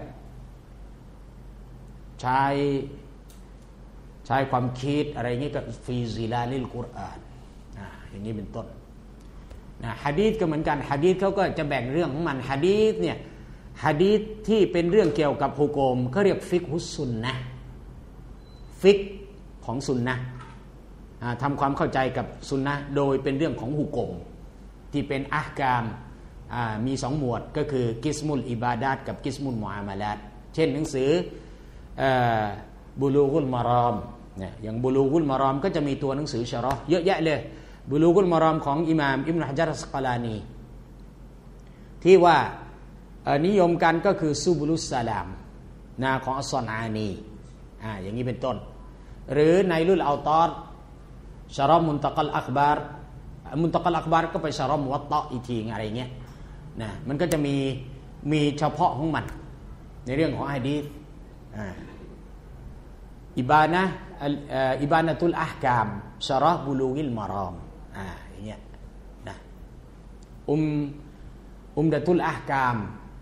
ใช้ใช้ความคิดอะไรอย่างนี้ก็ฟีซิลาลิลกุรอานนะอย่างนี้เป็นต้นนะหะดีษก็เหมือนกันหะดีษเขาก็จะแบ่งเรื่องของมันหะดีษเนี่ยหะดีษที่เป็นเรื่องเกี่ยวกับฮุกมเขาเรียกฟิกฮุสซุนนะห์ฟิกของซุนนะห์ทำความเข้าใจกับซุนนะห์โดยเป็นเรื่องของฮุกมที่เป็นอะห์กามมีสองหมวดก็คือกิสมุลอิบาดาตกับกิสมุลมุอามาลาตเช่นหนังสือบุลูกุลมารอมเนี่ยอย่างบุลูกุลมารอมก็จะมีตัวหนังสือชะเราะห์เยอะแยะเลยบุลูกุลมารอมของอิหม่ามอิบนุฮะญัรอัสกอลานีที่ว่านิยมกันก็คือซุบุลุสสลามนาของอัสซอนานีอ่าอย่างนี้เป็นต้นหรือในลุลเอาตอดชะเราะห์มุนตะกัลอัคบารมุนตะกัลอักบารก็ไปชะเราะห์มุวัตตะอีกทีอะไรเงี้ยนะมันก็จะมีมีเฉพาะของมันในเรื่องของหะดีษอ่าอิบานะอิบานะตุลอะห์กามชะเราะห์บุลูกิลมารอมอ่าอย่างเงี้ยนะอุมอุมดะตุลอะห์กาม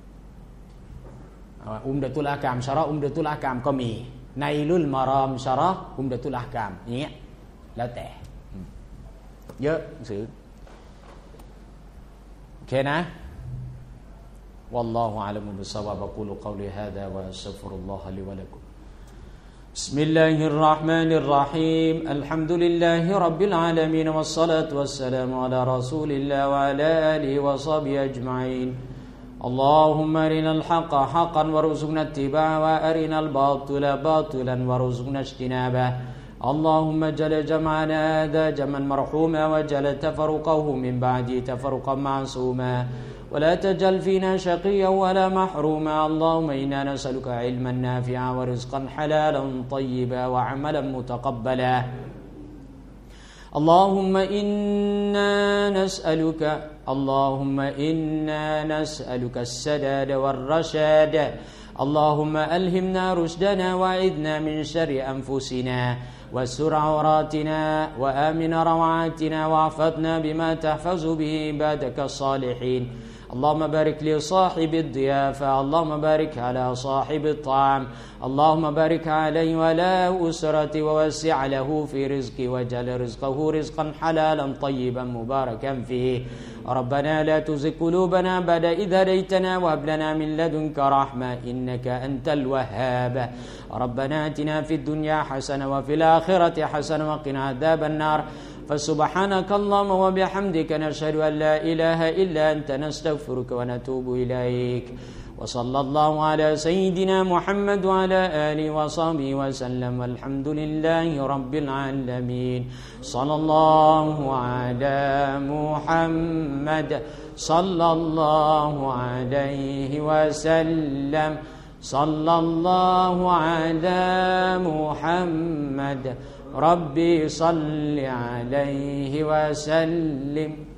อุมดะตุลอะห์กามชะเราะห์อุมดะตุลอะห์กามก็มีในลุลมารอมชะเราะห์อุมดะตุลอะห์กามอย่างเงี้ยแล้วแต่เยอะหนังสือโอเคนะ والله أعلم بالصواب أقول قولي هذا وأستغفر الله لي ولكم بسم الله الرحمن الرحيم الحمد لله رب العالمين والصلاة والسلام على رسول الله وعلى آله وصحبه أجمعين اللهم أرنا الحق حقا وارزقنا اتباعه وأرنا الباطل باطلا وارزقنا اجتنابه اللهم اجعل جمعنا هذا جمعا مرحوما واجعل تفرقه من بعده تفرقا معصوما ولا تجعل فينا شقيا ولا محروما اللهم إنا نسألك علما نافعا ورزقا حلالا طيبا وعملا متقبلا اللهم إنا نسألك اللهم إنا نسألك السداد والرشاد اللهم ألهمنا رشدنا وأعذنا من شر أنفسنا واستر عوراتنا وآمن روعاتنا واحفظنا بما تحفظ به عبادك الصالحين اللهم بارك لصاحب الضيافة، اللهم بارك على صاحب الطعام، اللهم بارك عليه وعلى أسرته ووسع له في رزقه واجعل رزقه رزقا حلالا طيبا مباركا فيه. ربنا لا تزغ قلوبنا بعد إذ هديتنا وهب لنا من لدنك رحمة إنك أنت الوهاب. ربنا آتنا في الدنيا حسنة وفي الآخرة حسنة وقنا عذاب النار. فسبحانك اللهم وبحمدك نشهد أن لا إله إلا أنت نستغفرك ونتوب إليك. وصلى الله على سيدنا محمد وعلى آله وصحبه وسلم والحمد لله رب العالمين. صلى الله على محمد صلى الله عليه وسلم. صلى الله على محمد ربي صل عليه وسلم.